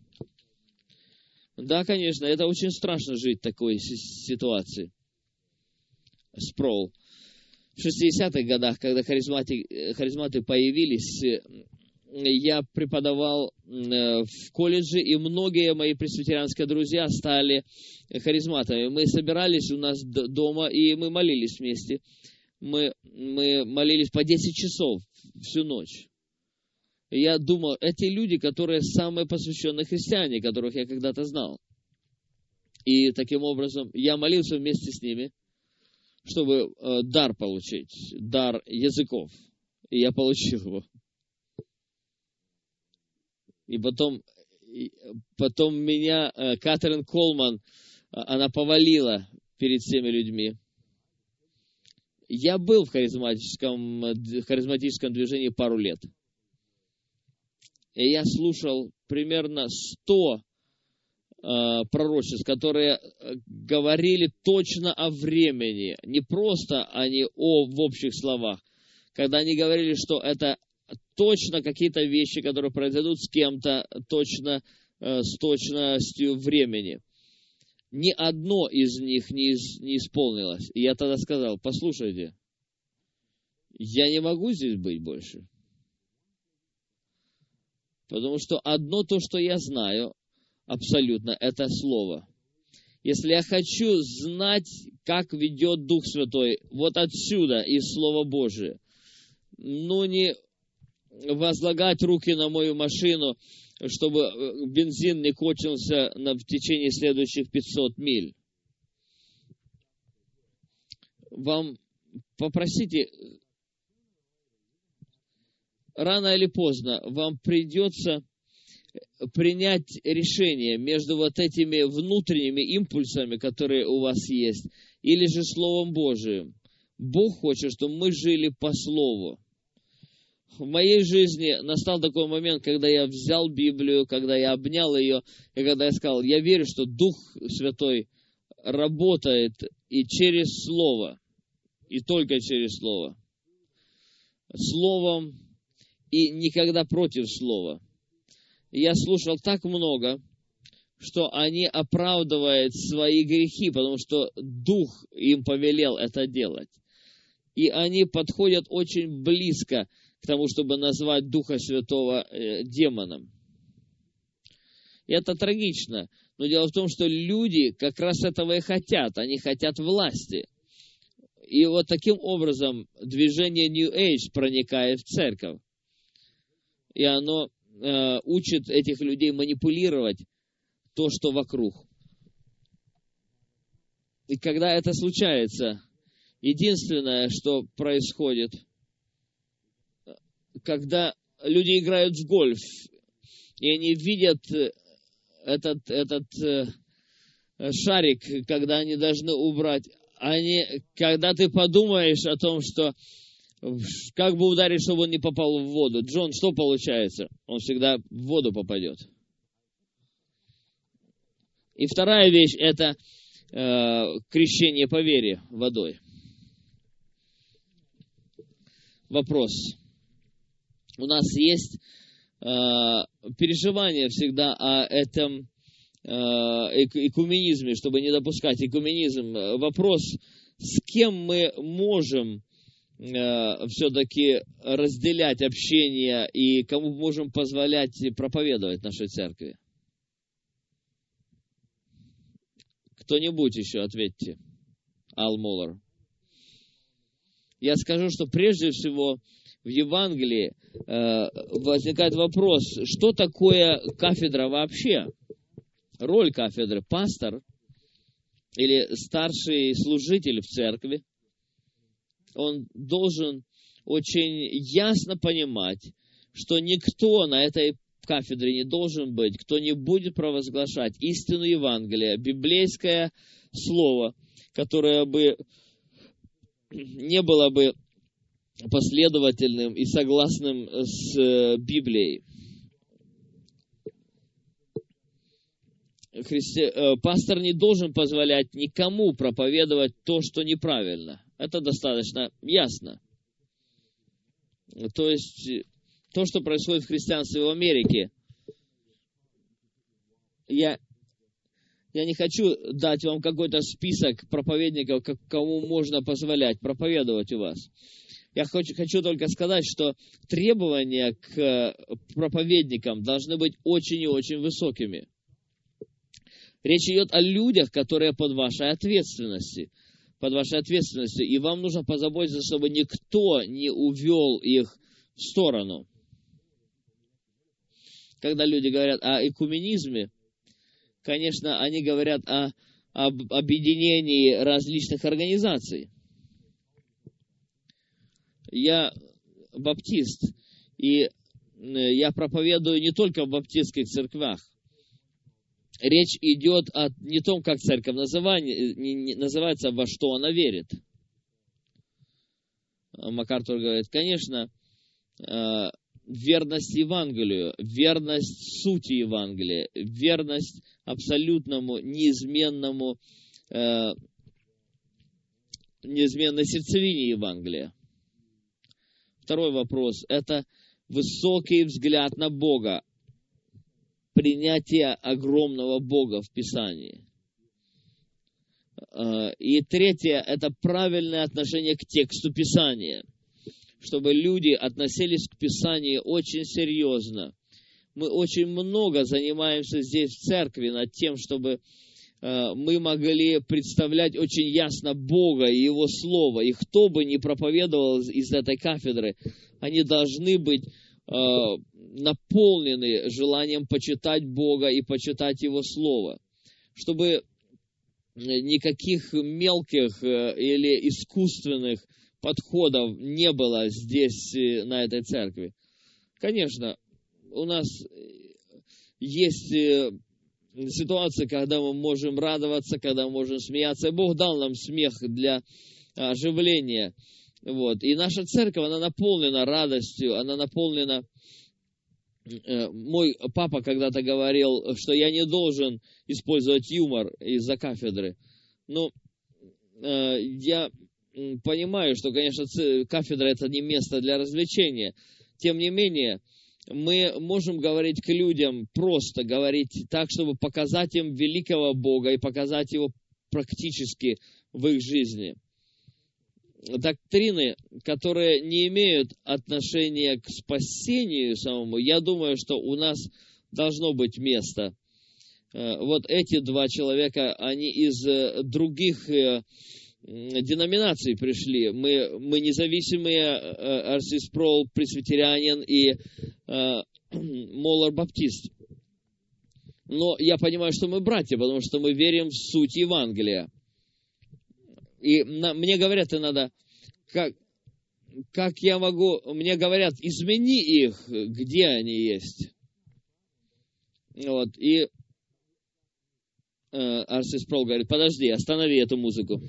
Да, конечно, это очень страшно жить в такой ситуации. Спроул. В шестидесятых годах, когда харизматы, харизматы появились, я преподавал в колледже, и многие мои пресвитерианские друзья стали харизматами. Мы собирались у нас дома, и мы молились вместе. Мы, мы молились по десять часов всю ночь. И я думал, эти люди, которые самые посвященные христиане, которых я когда-то знал. И таким образом я молился вместе с ними, чтобы э, дар получить, дар языков. И я получил его. И потом, и потом меня э, Катрин Колман, она повалила перед всеми людьми. Я был в харизматическом, харизматическом движении пару лет. И я слушал примерно сто пророчеств, которые говорили точно о времени, не просто они о, в общих словах, когда они говорили, что это точно какие-то вещи, которые произойдут с кем-то точно, с точностью времени. Ни одно из них не, из, не исполнилось. И я тогда сказал: послушайте, я не могу здесь быть больше. Потому что одно то, что я знаю, абсолютно, это Слово. Если я хочу знать, как ведет Дух Святой, вот отсюда, из Слова Божия, ну не возлагать руки на мою машину, чтобы бензин не кончился на, в течение следующих пятисот миль. Вам попросите, рано или поздно вам придется принять решение между вот этими внутренними импульсами, которые у вас есть, или же Словом Божиим. Бог хочет, чтобы мы жили по Слову. В моей жизни настал такой момент, когда я взял Библию, когда я обнял ее, и когда я сказал: я верю, что Дух Святой работает и через Слово, и только через Слово. Словом и никогда против Слова. Я слушал так много, что они оправдывают свои грехи, потому что Дух им повелел это делать. И они подходят очень близко к тому, чтобы назвать Духа Святого э, демоном. И это трагично. Но дело в том, что люди как раз этого и хотят. Они хотят власти. И вот таким образом движение New Age проникает в церковь. И оно э, учит этих людей манипулировать то, что вокруг. И когда это случается, единственное, что происходит, когда люди играют в гольф, и они видят этот, этот э, шарик, когда они должны убрать, они, когда ты подумаешь о том, что как бы ударить, чтобы он не попал в воду, Джон, что получается? Он всегда в воду попадет. И вторая вещь – это э, крещение по вере водой. Вопрос. У нас есть э, переживание всегда о этом э, экуменизме, чтобы не допускать экуменизм. Вопрос, с кем мы можем э, все-таки разделять общение и кому можем позволять проповедовать в нашей церкви? Кто-нибудь еще ответьте. Ал Моллар. Я скажу, что прежде всего в Евангелии э, возникает вопрос, что такое кафедра вообще? Роль кафедры. Пастор или старший служитель в церкви, он должен очень ясно понимать, что никто на этой кафедре не должен быть, кто не будет провозглашать истину Евангелия, библейское слово, которое бы не было бы последовательным и согласным с Библией. Христи... Пастор не должен позволять никому проповедовать то, что неправильно. Это достаточно ясно. То есть, то, что происходит в христианстве в Америке, я, я не хочу дать вам какой-то список проповедников, кому можно позволять проповедовать у вас. Я хочу, хочу только сказать, что требования к проповедникам должны быть очень и очень высокими. Речь идет о людях, которые под вашей ответственностью, под вашей ответственностью, и вам нужно позаботиться, чтобы никто не увел их в сторону. Когда люди говорят о экуменизме, конечно, они говорят о, об объединении различных организаций. Я баптист, и я проповедую не только в баптистских церквях. Речь идет о не том, как церковь называется, во что она верит. МакАртур говорит, конечно, верность Евангелию, верность сути Евангелия, верность абсолютному, неизменному, э, неизменной сердцевине Евангелия. Второй вопрос – это высокий взгляд на Бога, принятие огромного Бога в Писании. И третье – это правильное отношение к тексту Писания, чтобы люди относились к Писанию очень серьезно. Мы очень много занимаемся здесь в церкви над тем, чтобы мы могли представлять очень ясно Бога и Его Слово. И кто бы ни проповедовал из этой кафедры, они должны быть наполнены желанием почитать Бога и почитать Его Слово, чтобы никаких мелких или искусственных подходов не было здесь, на этой церкви. Конечно, у нас есть ситуации, когда мы можем радоваться, когда мы можем смеяться. И Бог дал нам смех для оживления. Вот. И наша церковь, она наполнена радостью, она наполнена... Мой папа когда-то говорил, что я не должен использовать юмор из-за кафедры. Но э, я понимаю, что, конечно, кафедра – это не место для развлечения. Тем не менее, мы можем говорить к людям, просто говорить так, чтобы показать им великого Бога и показать Его практически в их жизни. Доктрины, которые не имеют отношения к спасению самому, я думаю, что у нас должно быть место. Вот эти два человека, они из других деноминаций пришли. Мы, мы независимые, Арси Спроул, пресвитерианин и Моллар баптист. Но я понимаю, что мы братья, потому что мы верим в суть Евангелия. И на, мне говорят иногда, как, как я могу, мне говорят, измени их, где они есть. Вот, и э, Арси Спроул говорит, подожди, останови эту музыку.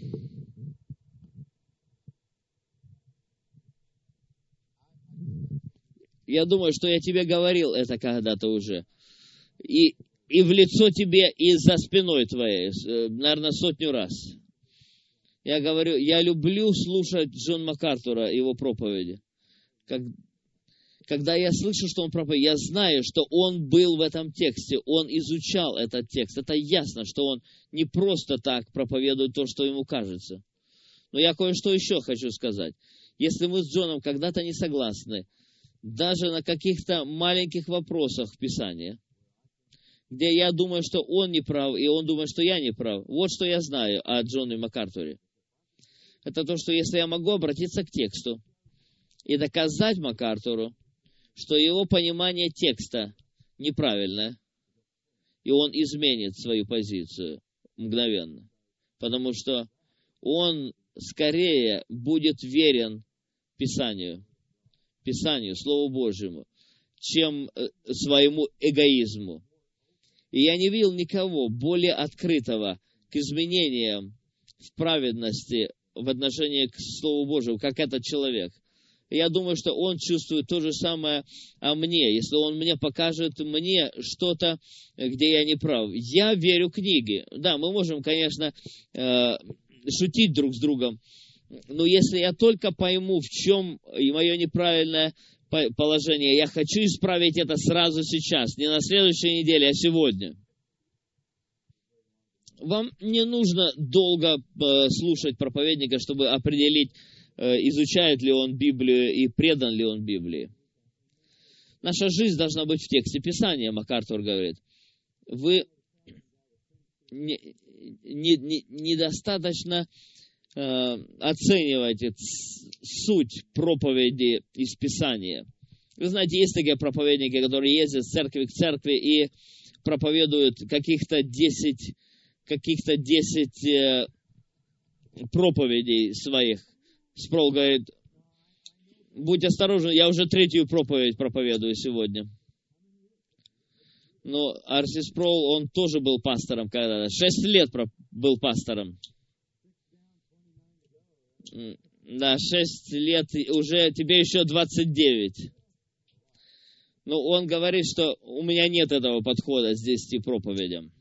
Я думаю, что я тебе говорил это когда-то уже. И, и в лицо тебе, и за спиной твоей, наверное, сотню раз. Я говорю, я люблю слушать Джон Макартура, его проповеди. Как, когда я слышу, что он проповедует, я знаю, что он был в этом тексте, он изучал этот текст. Это ясно, что он не просто так проповедует то, что ему кажется. Но я кое-что еще хочу сказать. Если мы с Джоном когда-то не согласны, даже на каких-то маленьких вопросах в Писании, где я думаю, что он не прав, и он думает, что я не прав, вот что я знаю о Джоне Макартуре. Это то, что если я могу обратиться к тексту и доказать Макартуру, что его понимание текста неправильное, и он изменит свою позицию мгновенно, потому что он скорее будет верен Писанию, Писанию, Слову Божьему, чем своему эгоизму. И я не видел никого более открытого к изменениям в праведности в отношении к Слову Божьему, как этот человек. Я думаю, что он чувствует то же самое о мне, если он мне покажет мне что-то, где я не прав. Я верю книге. Да, мы можем, конечно, шутить друг с другом, но если я только пойму, в чем мое неправильное положение, я хочу исправить это сразу сейчас, не на следующей неделе, а сегодня. Вам не нужно долго э, слушать проповедника, чтобы определить, э, изучает ли он Библию и предан ли он Библии. Наша жизнь должна быть в тексте Писания, Макартур говорит. Вы не, не, не, недостаточно э, оцениваете суть проповеди из Писания. Вы знаете, есть такие проповедники, которые ездят с церкви к церкви и проповедуют каких-то десять каких-то десять э, проповедей своих. Спроул говорит, будь осторожен, я уже третью проповедь проповедую сегодня. Но Арси Спроул, он тоже был пастором когда-то. Шесть лет был пастором. Да, шесть лет, уже тебе еще двадцать девять. Но он говорит, что у меня нет этого подхода с десяти проповедям.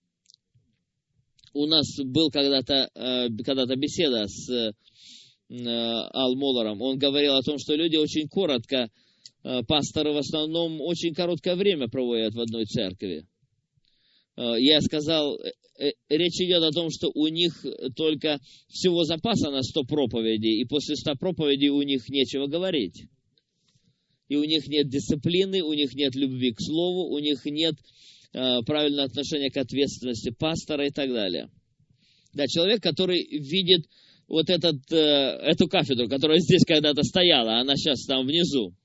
У нас был когда-то, когда-то беседа с Ал Моллером. Он говорил о том, что люди очень коротко, пасторы в основном очень короткое время проводят в одной церкви. Я сказал, речь идет о том, что у них только всего запаса на сто проповедей, и после ста проповедей у них нечего говорить. И у них нет дисциплины, у них нет любви к слову, у них нет правильного отношения к ответственности пастора и так далее. Да, человек, который видит вот этот, эту кафедру, которая здесь когда-то стояла, она сейчас там внизу.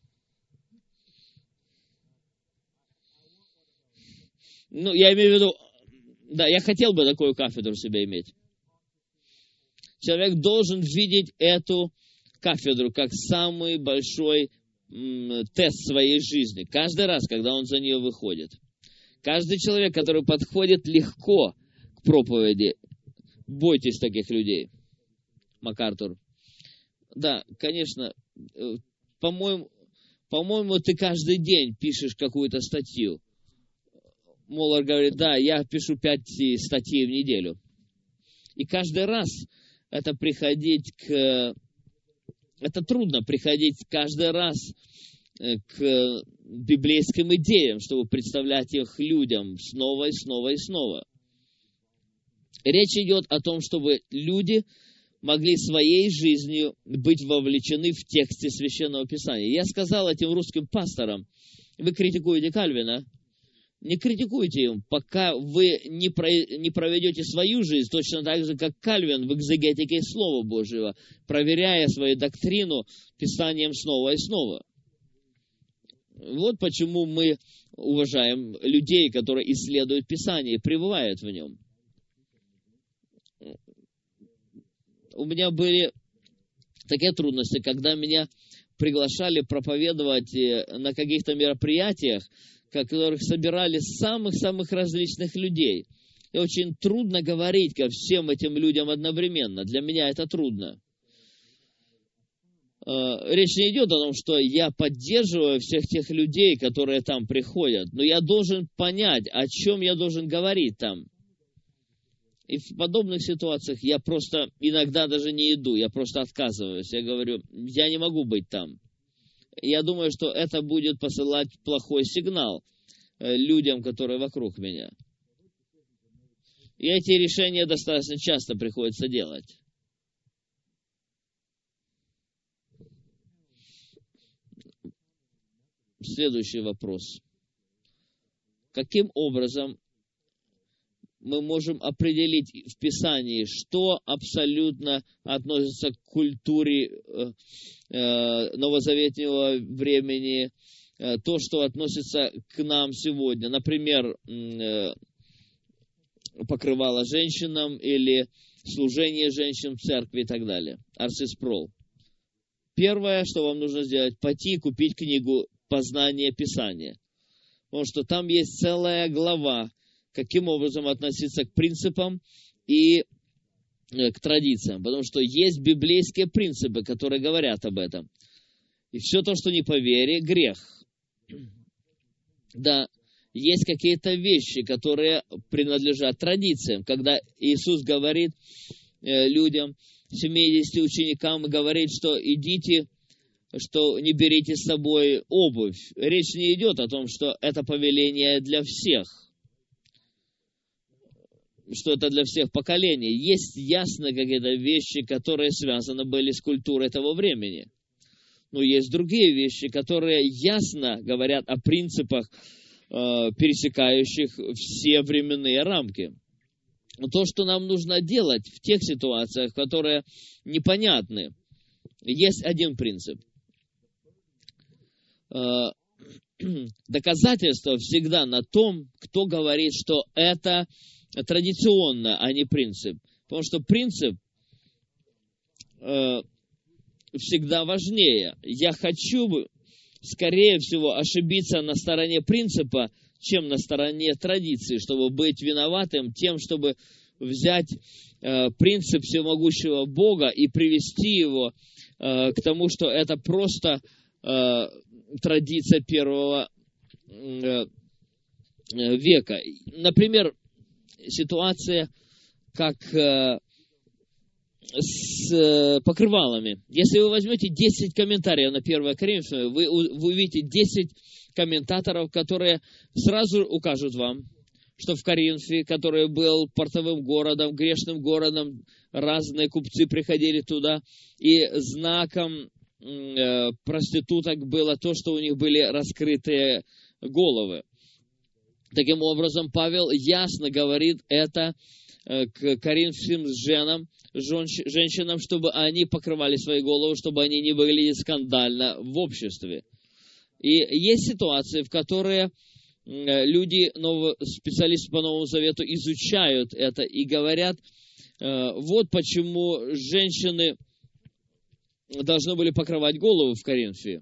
Ну, я имею в виду, да, я хотел бы такую кафедру себе иметь. Человек должен видеть эту кафедру как самый большой м, тест своей жизни. Каждый раз, когда он за нее выходит. Каждый человек, который подходит легко к проповеди, бойтесь таких людей. МакАртур. Да, конечно, по-моему, по-моему, ты каждый день пишешь какую-то статью. Моллер говорит, да, я пишу пять статей в неделю. И каждый раз это приходить к... Это трудно приходить каждый раз к библейским идеям, чтобы представлять их людям снова и снова и снова. Речь идет о том, чтобы люди могли своей жизнью быть вовлечены в тексте Священного Писания. Я сказал этим русским пасторам, вы критикуете Кальвина, не критикуйте им, пока вы не, про, не проведете свою жизнь, точно так же, как Кальвин в экзегетике Слова Божьего, проверяя свою доктрину Писанием снова и снова. Вот почему мы уважаем людей, которые исследуют Писание и пребывают в нем. У меня были такие трудности, когда меня приглашали проповедовать на каких-то мероприятиях, в которых собирали самых-самых различных людей. И очень трудно говорить ко всем этим людям одновременно. Для меня это трудно. Речь не идет о том, что я поддерживаю всех тех людей, которые там приходят, но я должен понять, о чем я должен говорить там. И в подобных ситуациях я просто иногда даже не иду, я просто отказываюсь. Я говорю, я не могу быть там. Я думаю, что это будет посылать плохой сигнал людям, которые вокруг меня. И эти решения достаточно часто приходится делать. Следующий вопрос. Каким образом мы можем определить в Писании, что абсолютно относится к культуре э, э, новозаветного времени, э, то, что относится к нам сегодня. Например, э, покрывало женщинам или служение женщин в церкви и так далее. Арсис Прол. Первое, что вам нужно сделать, пойти и купить книгу «Познание Писания». Потому что там есть целая глава, каким образом относиться к принципам и к традициям. Потому что есть библейские принципы, которые говорят об этом. И все то, что не по вере, грех. Да, есть какие-то вещи, которые принадлежат традициям. Когда Иисус говорит людям, семидесяти ученикам, говорит, что идите, что не берите с собой обувь. Речь не идет о том, что это повеление для всех, что это для всех поколений. Есть ясно какие-то вещи, которые связаны были с культурой того времени. Но есть другие вещи, которые ясно говорят о принципах, э, пересекающих все временные рамки. Но то, что нам нужно делать в тех ситуациях, которые непонятны, есть один принцип. Э, доказательство всегда на том, кто говорит, что это традиционно, а не принцип. Потому что принцип э, всегда важнее. Я хочу, скорее всего, ошибиться на стороне принципа, чем на стороне традиции, чтобы быть виноватым тем, чтобы взять э, принцип всемогущего Бога и привести его э, к тому, что это просто э, традиция первого века. Например, ситуация, как с покрывалами. Если вы возьмете десять комментариев на первое Коринфянам, вы, вы увидите десять комментаторов, которые сразу укажут вам, что в Коринфе, который был портовым городом, грешным городом, разные купцы приходили туда, и знаком э, проституток было то, что у них были раскрытые головы. Таким образом, Павел ясно говорит это э, к коринфским женам, женщинам, чтобы они покрывали свои головы, чтобы они не выглядели скандально в обществе. И есть ситуации, в которые люди, специалисты по Новому Завету, изучают это и говорят, вот почему женщины должны были покрывать голову в Коринфе.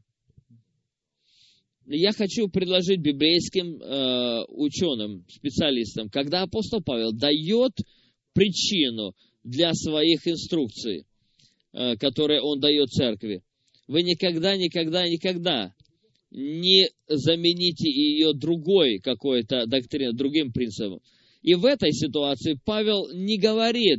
Я хочу предложить библейским ученым, специалистам, когда апостол Павел дает причину для своих инструкций, которые он дает церкви, вы никогда, никогда, никогда не замените ее другой какой-то доктриной, другим принципом. И в этой ситуации Павел не говорит,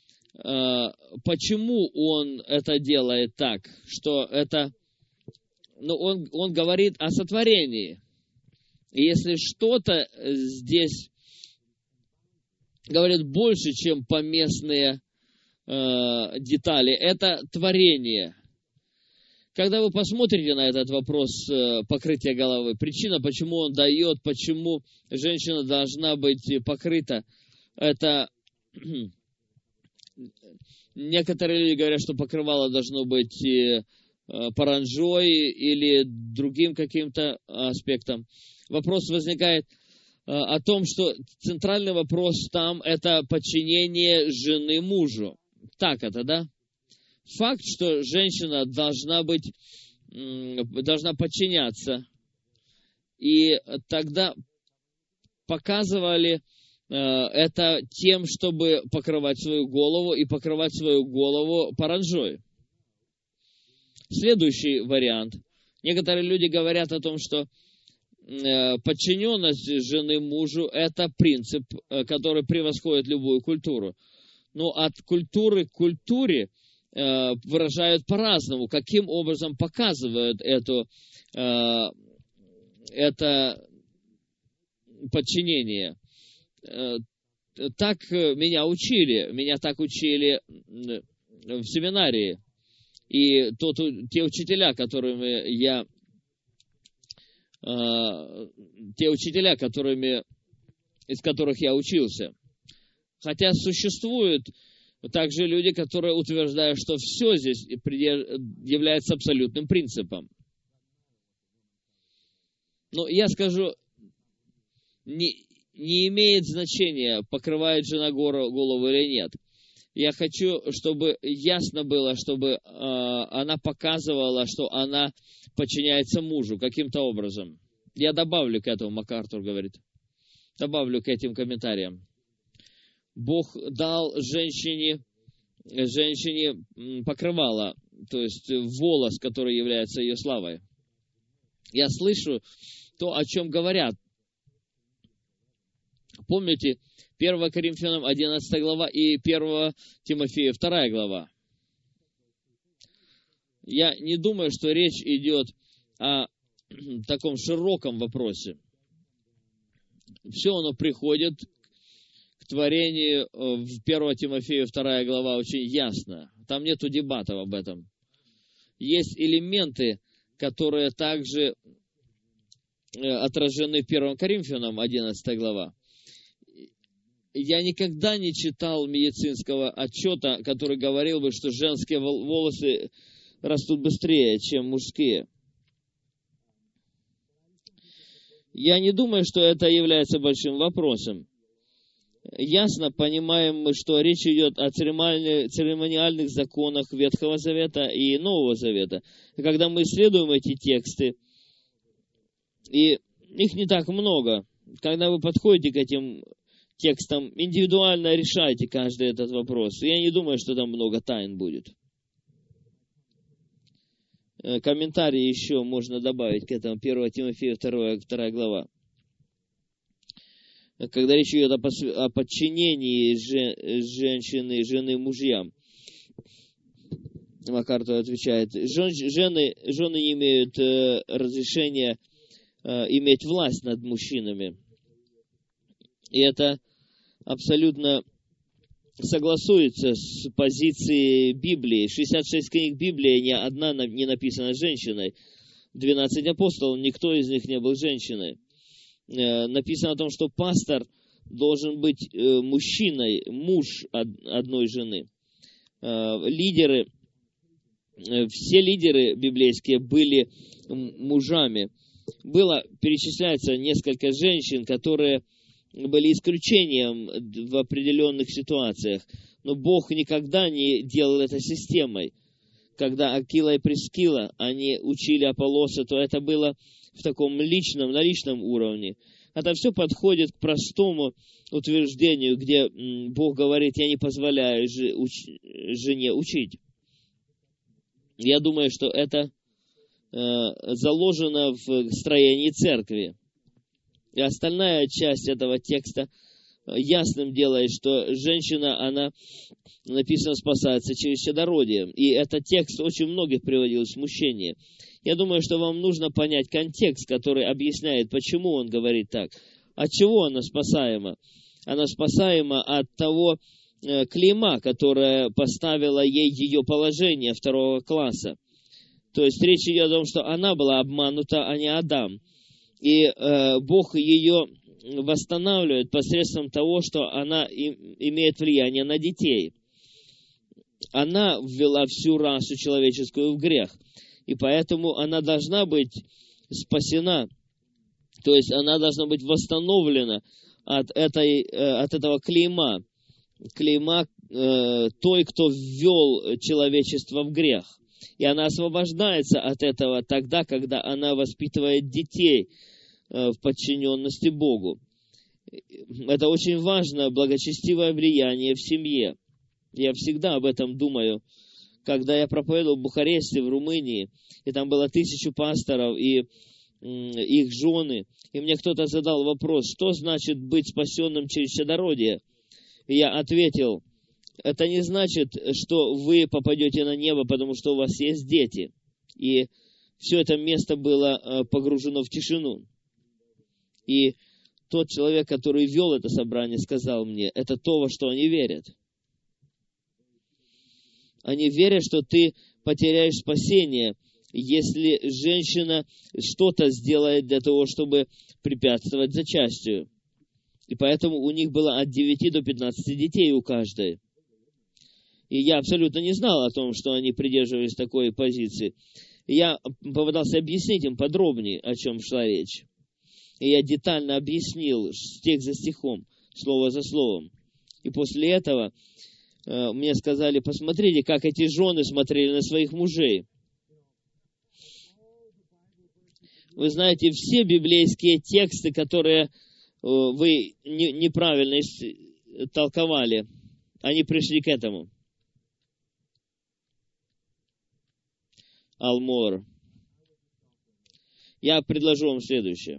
почему он это делает так, что это... Но он, он говорит о сотворении. И если что-то здесь говорит больше, чем поместные детали, это творение. Когда вы посмотрите на этот вопрос покрытия головы, причина, почему он дает, почему женщина должна быть покрыта, это некоторые люди говорят, что покрывало должно быть паранджой или другим каким-то аспектом. Вопрос возникает о том, что центральный вопрос там это подчинение жены мужу. Так это, да? Факт, что женщина должна быть, должна подчиняться. И тогда показывали это тем, чтобы покрывать свою голову и покрывать свою голову паранджой. Следующий вариант. Некоторые люди говорят о том, что подчиненность жены мужу – это принцип, который превосходит любую культуру. Но от культуры к культуре выражают по-разному, каким образом показывают эту, это подчинение. Так меня учили, меня так учили в семинарии. И тот, те учителя, которыми я, те учителя, которыми, из которых я учился. Хотя существуют также люди, которые утверждают, что все здесь является абсолютным принципом. Но я скажу, не, не имеет значения, покрывает жена голову или нет. Я хочу, чтобы ясно было, чтобы э, она показывала, что она подчиняется мужу каким-то образом. Я добавлю к этому, МакАртур говорит, добавлю к этим комментариям. Бог дал женщине, женщине покрывало, то есть волос, который является ее славой. Я слышу то, о чем говорят. Помните, первое Коринфянам одиннадцатая глава и первое Тимофея вторая глава. Я не думаю, что речь идет о таком широком вопросе. Все оно приходит к творению в первое Тимофея вторая глава очень ясно. Там нету дебатов об этом. Есть элементы, которые также отражены в первом Коринфянам одиннадцатая глава. Я никогда не читал медицинского отчета, который говорил бы, что женские волосы растут быстрее, чем мужские. Я не думаю, что это является большим вопросом. Ясно понимаем мы, что речь идет о церемониальных законах Ветхого Завета и Нового Завета. И когда мы исследуем эти тексты, и их не так много, когда вы подходите к этим текстам, индивидуально решайте каждый этот вопрос. Я не думаю, что там много тайн будет. комментарий еще можно добавить к этому. первое Тимофея, вторая глава. Когда речь идет о подчинении женщины, жены мужьям. Макартур отвечает, Жен, жены, жены не имеют э, разрешения э, иметь власть над мужчинами. И это абсолютно согласуется с позицией Библии. шестьдесят шесть книг Библии, ни одна не написана женщиной. двенадцать апостолов, никто из них не был женщиной. Э, написано о том, что пастор должен быть э, мужчиной, муж од, одной жены. Э, лидеры Все лидеры библейские были мужами. Было, перечисляется несколько женщин, которые были исключением в определенных ситуациях. Но Бог никогда не делал это системой. Когда Акила и Прискила, они учили Аполлоса, то это было в таком личном, на личном уровне. Это все подходит к простому утверждению, где Бог говорит, я не позволяю жене учить. Я думаю, что это э, заложено в строении церкви. И остальная часть этого текста ясным делает, что женщина, она, написано, спасается через чадородие. И этот текст очень многих приводил в смущение. Я думаю, что вам нужно понять контекст, который объясняет, почему он говорит так. От чего она спасаема? Она спасаема от того клейма, которое поставило ей ее положение второго класса. То есть речь идет о том, что она была обманута, а не Адам. И э, Бог ее восстанавливает посредством того, что она им, имеет влияние на детей. Она ввела всю расу человеческую в грех. И поэтому она должна быть спасена. То есть она должна быть восстановлена от, этой, э, от этого клейма. клейма э, той, кто ввел человечество в грех. И она освобождается от этого тогда, когда она воспитывает детей э, в подчиненности Богу. Это очень важно, благочестивое влияние в семье. Я всегда об этом думаю. Когда я проповедовал в Бухаресте, в Румынии, и там было тысячу пасторов и э, их жены, и мне кто-то задал вопрос, что значит быть спасенным через чадородие? И я ответил, это не значит, что вы попадете на небо, потому что у вас есть дети. И все это место было погружено в тишину. И тот человек, который вел это собрание, сказал мне, это то, во что они верят. Они верят, что ты потеряешь спасение, если женщина что-то сделает для того, чтобы препятствовать зачатию. И поэтому у них было от девяти до пятнадцати детей у каждой. И я абсолютно не знал о том, что они придерживались такой позиции. И я попытался объяснить им подробнее, о чем шла речь. И я детально объяснил стих за стихом, слово за словом. И после этого э, мне сказали, посмотрите, как эти жены смотрели на своих мужей. Вы знаете, все библейские тексты, которые вы неправильно толковали, они пришли к этому. Алмор. Я предложу вам следующее.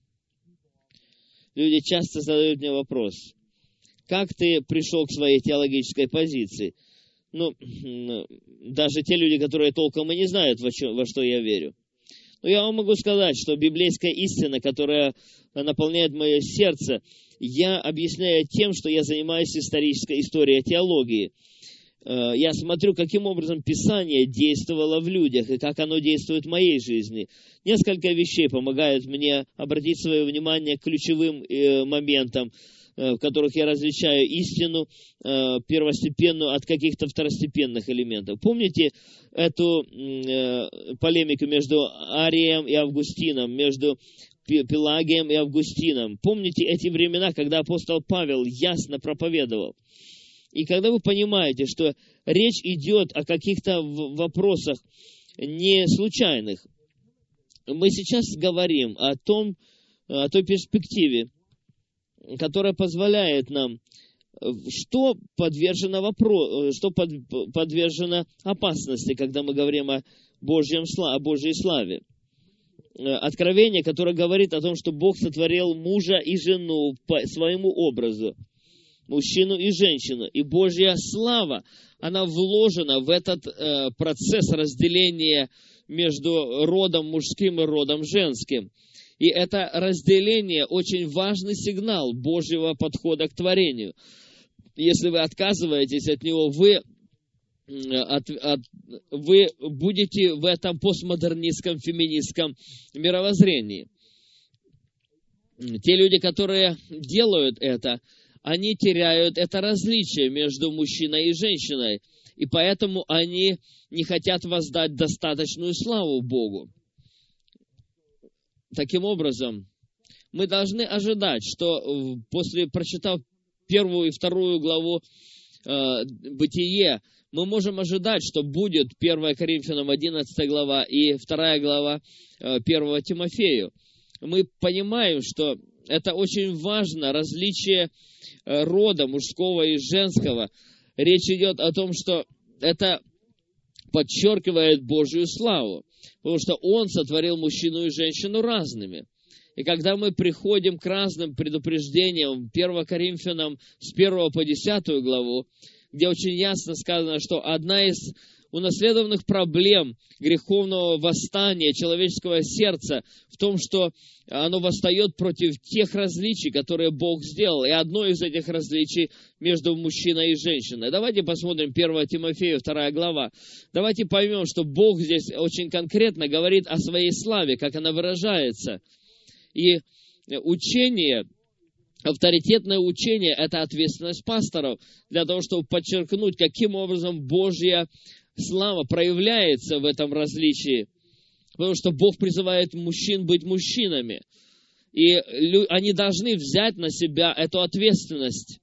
Люди часто задают мне вопрос, как ты пришел к своей теологической позиции? Ну, даже те люди, которые толком и не знают, во что, во что я верю. Но я вам могу сказать, что библейская истина, которая наполняет мое сердце, я объясняю тем, что я занимаюсь исторической историей теологии. Я смотрю, каким образом Писание действовало в людях и как оно действует в моей жизни. Несколько вещей помогают мне обратить свое внимание к ключевым моментам, в которых я различаю истину первостепенную от каких-то второстепенных элементов. Помните эту полемику между Арием и Августином, между Пелагием и Августином? Помните эти времена, когда апостол Павел ясно проповедовал? И когда вы понимаете, что речь идет о каких-то вопросах не случайных, мы сейчас говорим о том, о той перспективе, которая позволяет нам, что подвержено вопро... что под... подвержено опасности, когда мы говорим о Божьем, о Божьей славе. Откровение, которое говорит о том, что Бог сотворил мужа и жену по своему образу, мужчину и женщину. И Божья слава, она вложена в этот э, процесс разделения между родом мужским и родом женским. И это разделение очень важный сигнал Божьего подхода к творению. Если вы отказываетесь от него, вы, от, от, вы будете в этом постмодернистском, феминистском мировоззрении. Те люди, которые делают это, они теряют это различие между мужчиной и женщиной, и поэтому они не хотят воздать достаточную славу Богу. Таким образом, мы должны ожидать, что после, прочитав первую и вторую главу э, Бытие, мы можем ожидать, что будет первое Коринфянам одиннадцатая глава и вторая глава э, первого Тимофею. Мы понимаем, что это очень важно, различие э, рода мужского и женского. Речь идет о том, что это подчеркивает Божью славу, потому что Он сотворил мужчину и женщину разными. И когда мы приходим к разным предупреждениям, первое Коринфянам с первого по десятую главу, где очень ясно сказано, что одна из унаследованных проблем греховного восстания человеческого сердца в том, что оно восстает против тех различий, которые Бог сделал. И одно из этих различий между мужчиной и женщиной. Давайте посмотрим первое Тимофею, вторая глава. Давайте поймем, что Бог здесь очень конкретно говорит о своей славе, как она выражается. И учение, авторитетное учение – это ответственность пасторов для того, чтобы подчеркнуть, каким образом Божья слава проявляется в этом различии. Потому что Бог призывает мужчин быть мужчинами. И они должны взять на себя эту ответственность.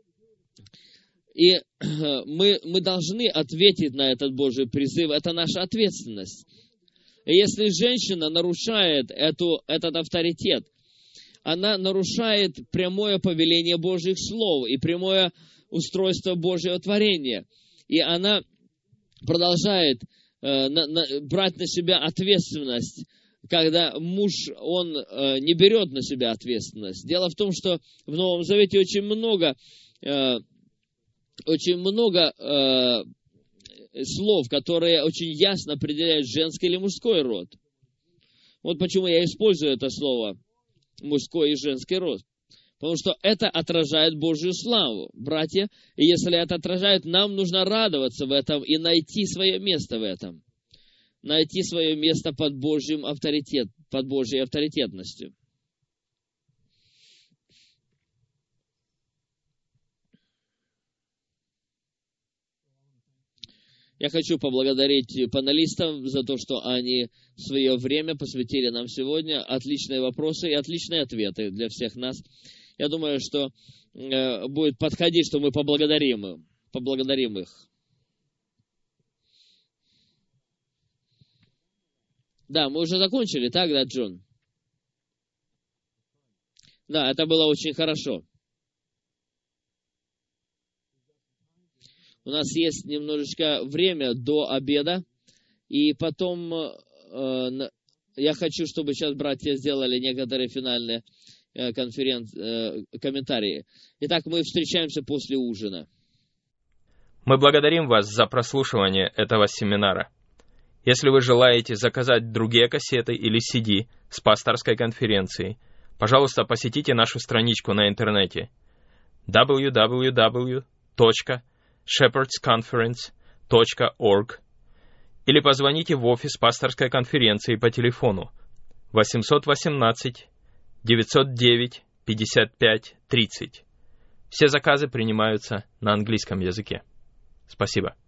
И мы, мы должны ответить на этот Божий призыв. Это наша ответственность. И если женщина нарушает эту, этот авторитет, она нарушает прямое повеление Божьих слов и прямое устройство Божьего творения. И она продолжает э, на, на, брать на себя ответственность, когда муж, он э, не берет на себя ответственность. Дело в том, что в Новом Завете очень много, э, очень много э, слов, которые очень ясно определяют женский или мужской род. Вот почему я использую это слово мужской и женский род. Потому что это отражает Божью славу, братья. И если это отражает, нам нужно радоваться в этом и найти свое место в этом. Найти свое место под Божьим авторитет, под Божьей авторитетностью. Я хочу поблагодарить панелистам за то, что они свое время посвятили нам сегодня. Отличные вопросы и отличные ответы для всех нас. Я думаю, что э, будет подходить, что мы поблагодарим их. Поблагодарим их. Да, мы уже закончили, так, да, Джон? Да, это было очень хорошо. У нас есть немножечко время до обеда, и потом э, я хочу, чтобы сейчас братья сделали некоторые финальные э, конференц... э, комментарии. Итак, мы встречаемся после ужина. Мы благодарим вас за прослушивание этого семинара. Если вы желаете заказать другие кассеты или си ди с пасторской конференцией, пожалуйста, посетите нашу страничку на интернете дабл ю дабл ю дабл ю точка шепардс конференс точка орг или позвоните в офис пасторской конференции по телефону восемь один восемь девятьсот девять пятьдесят пять тридцать. Все заказы принимаются на английском языке. Спасибо.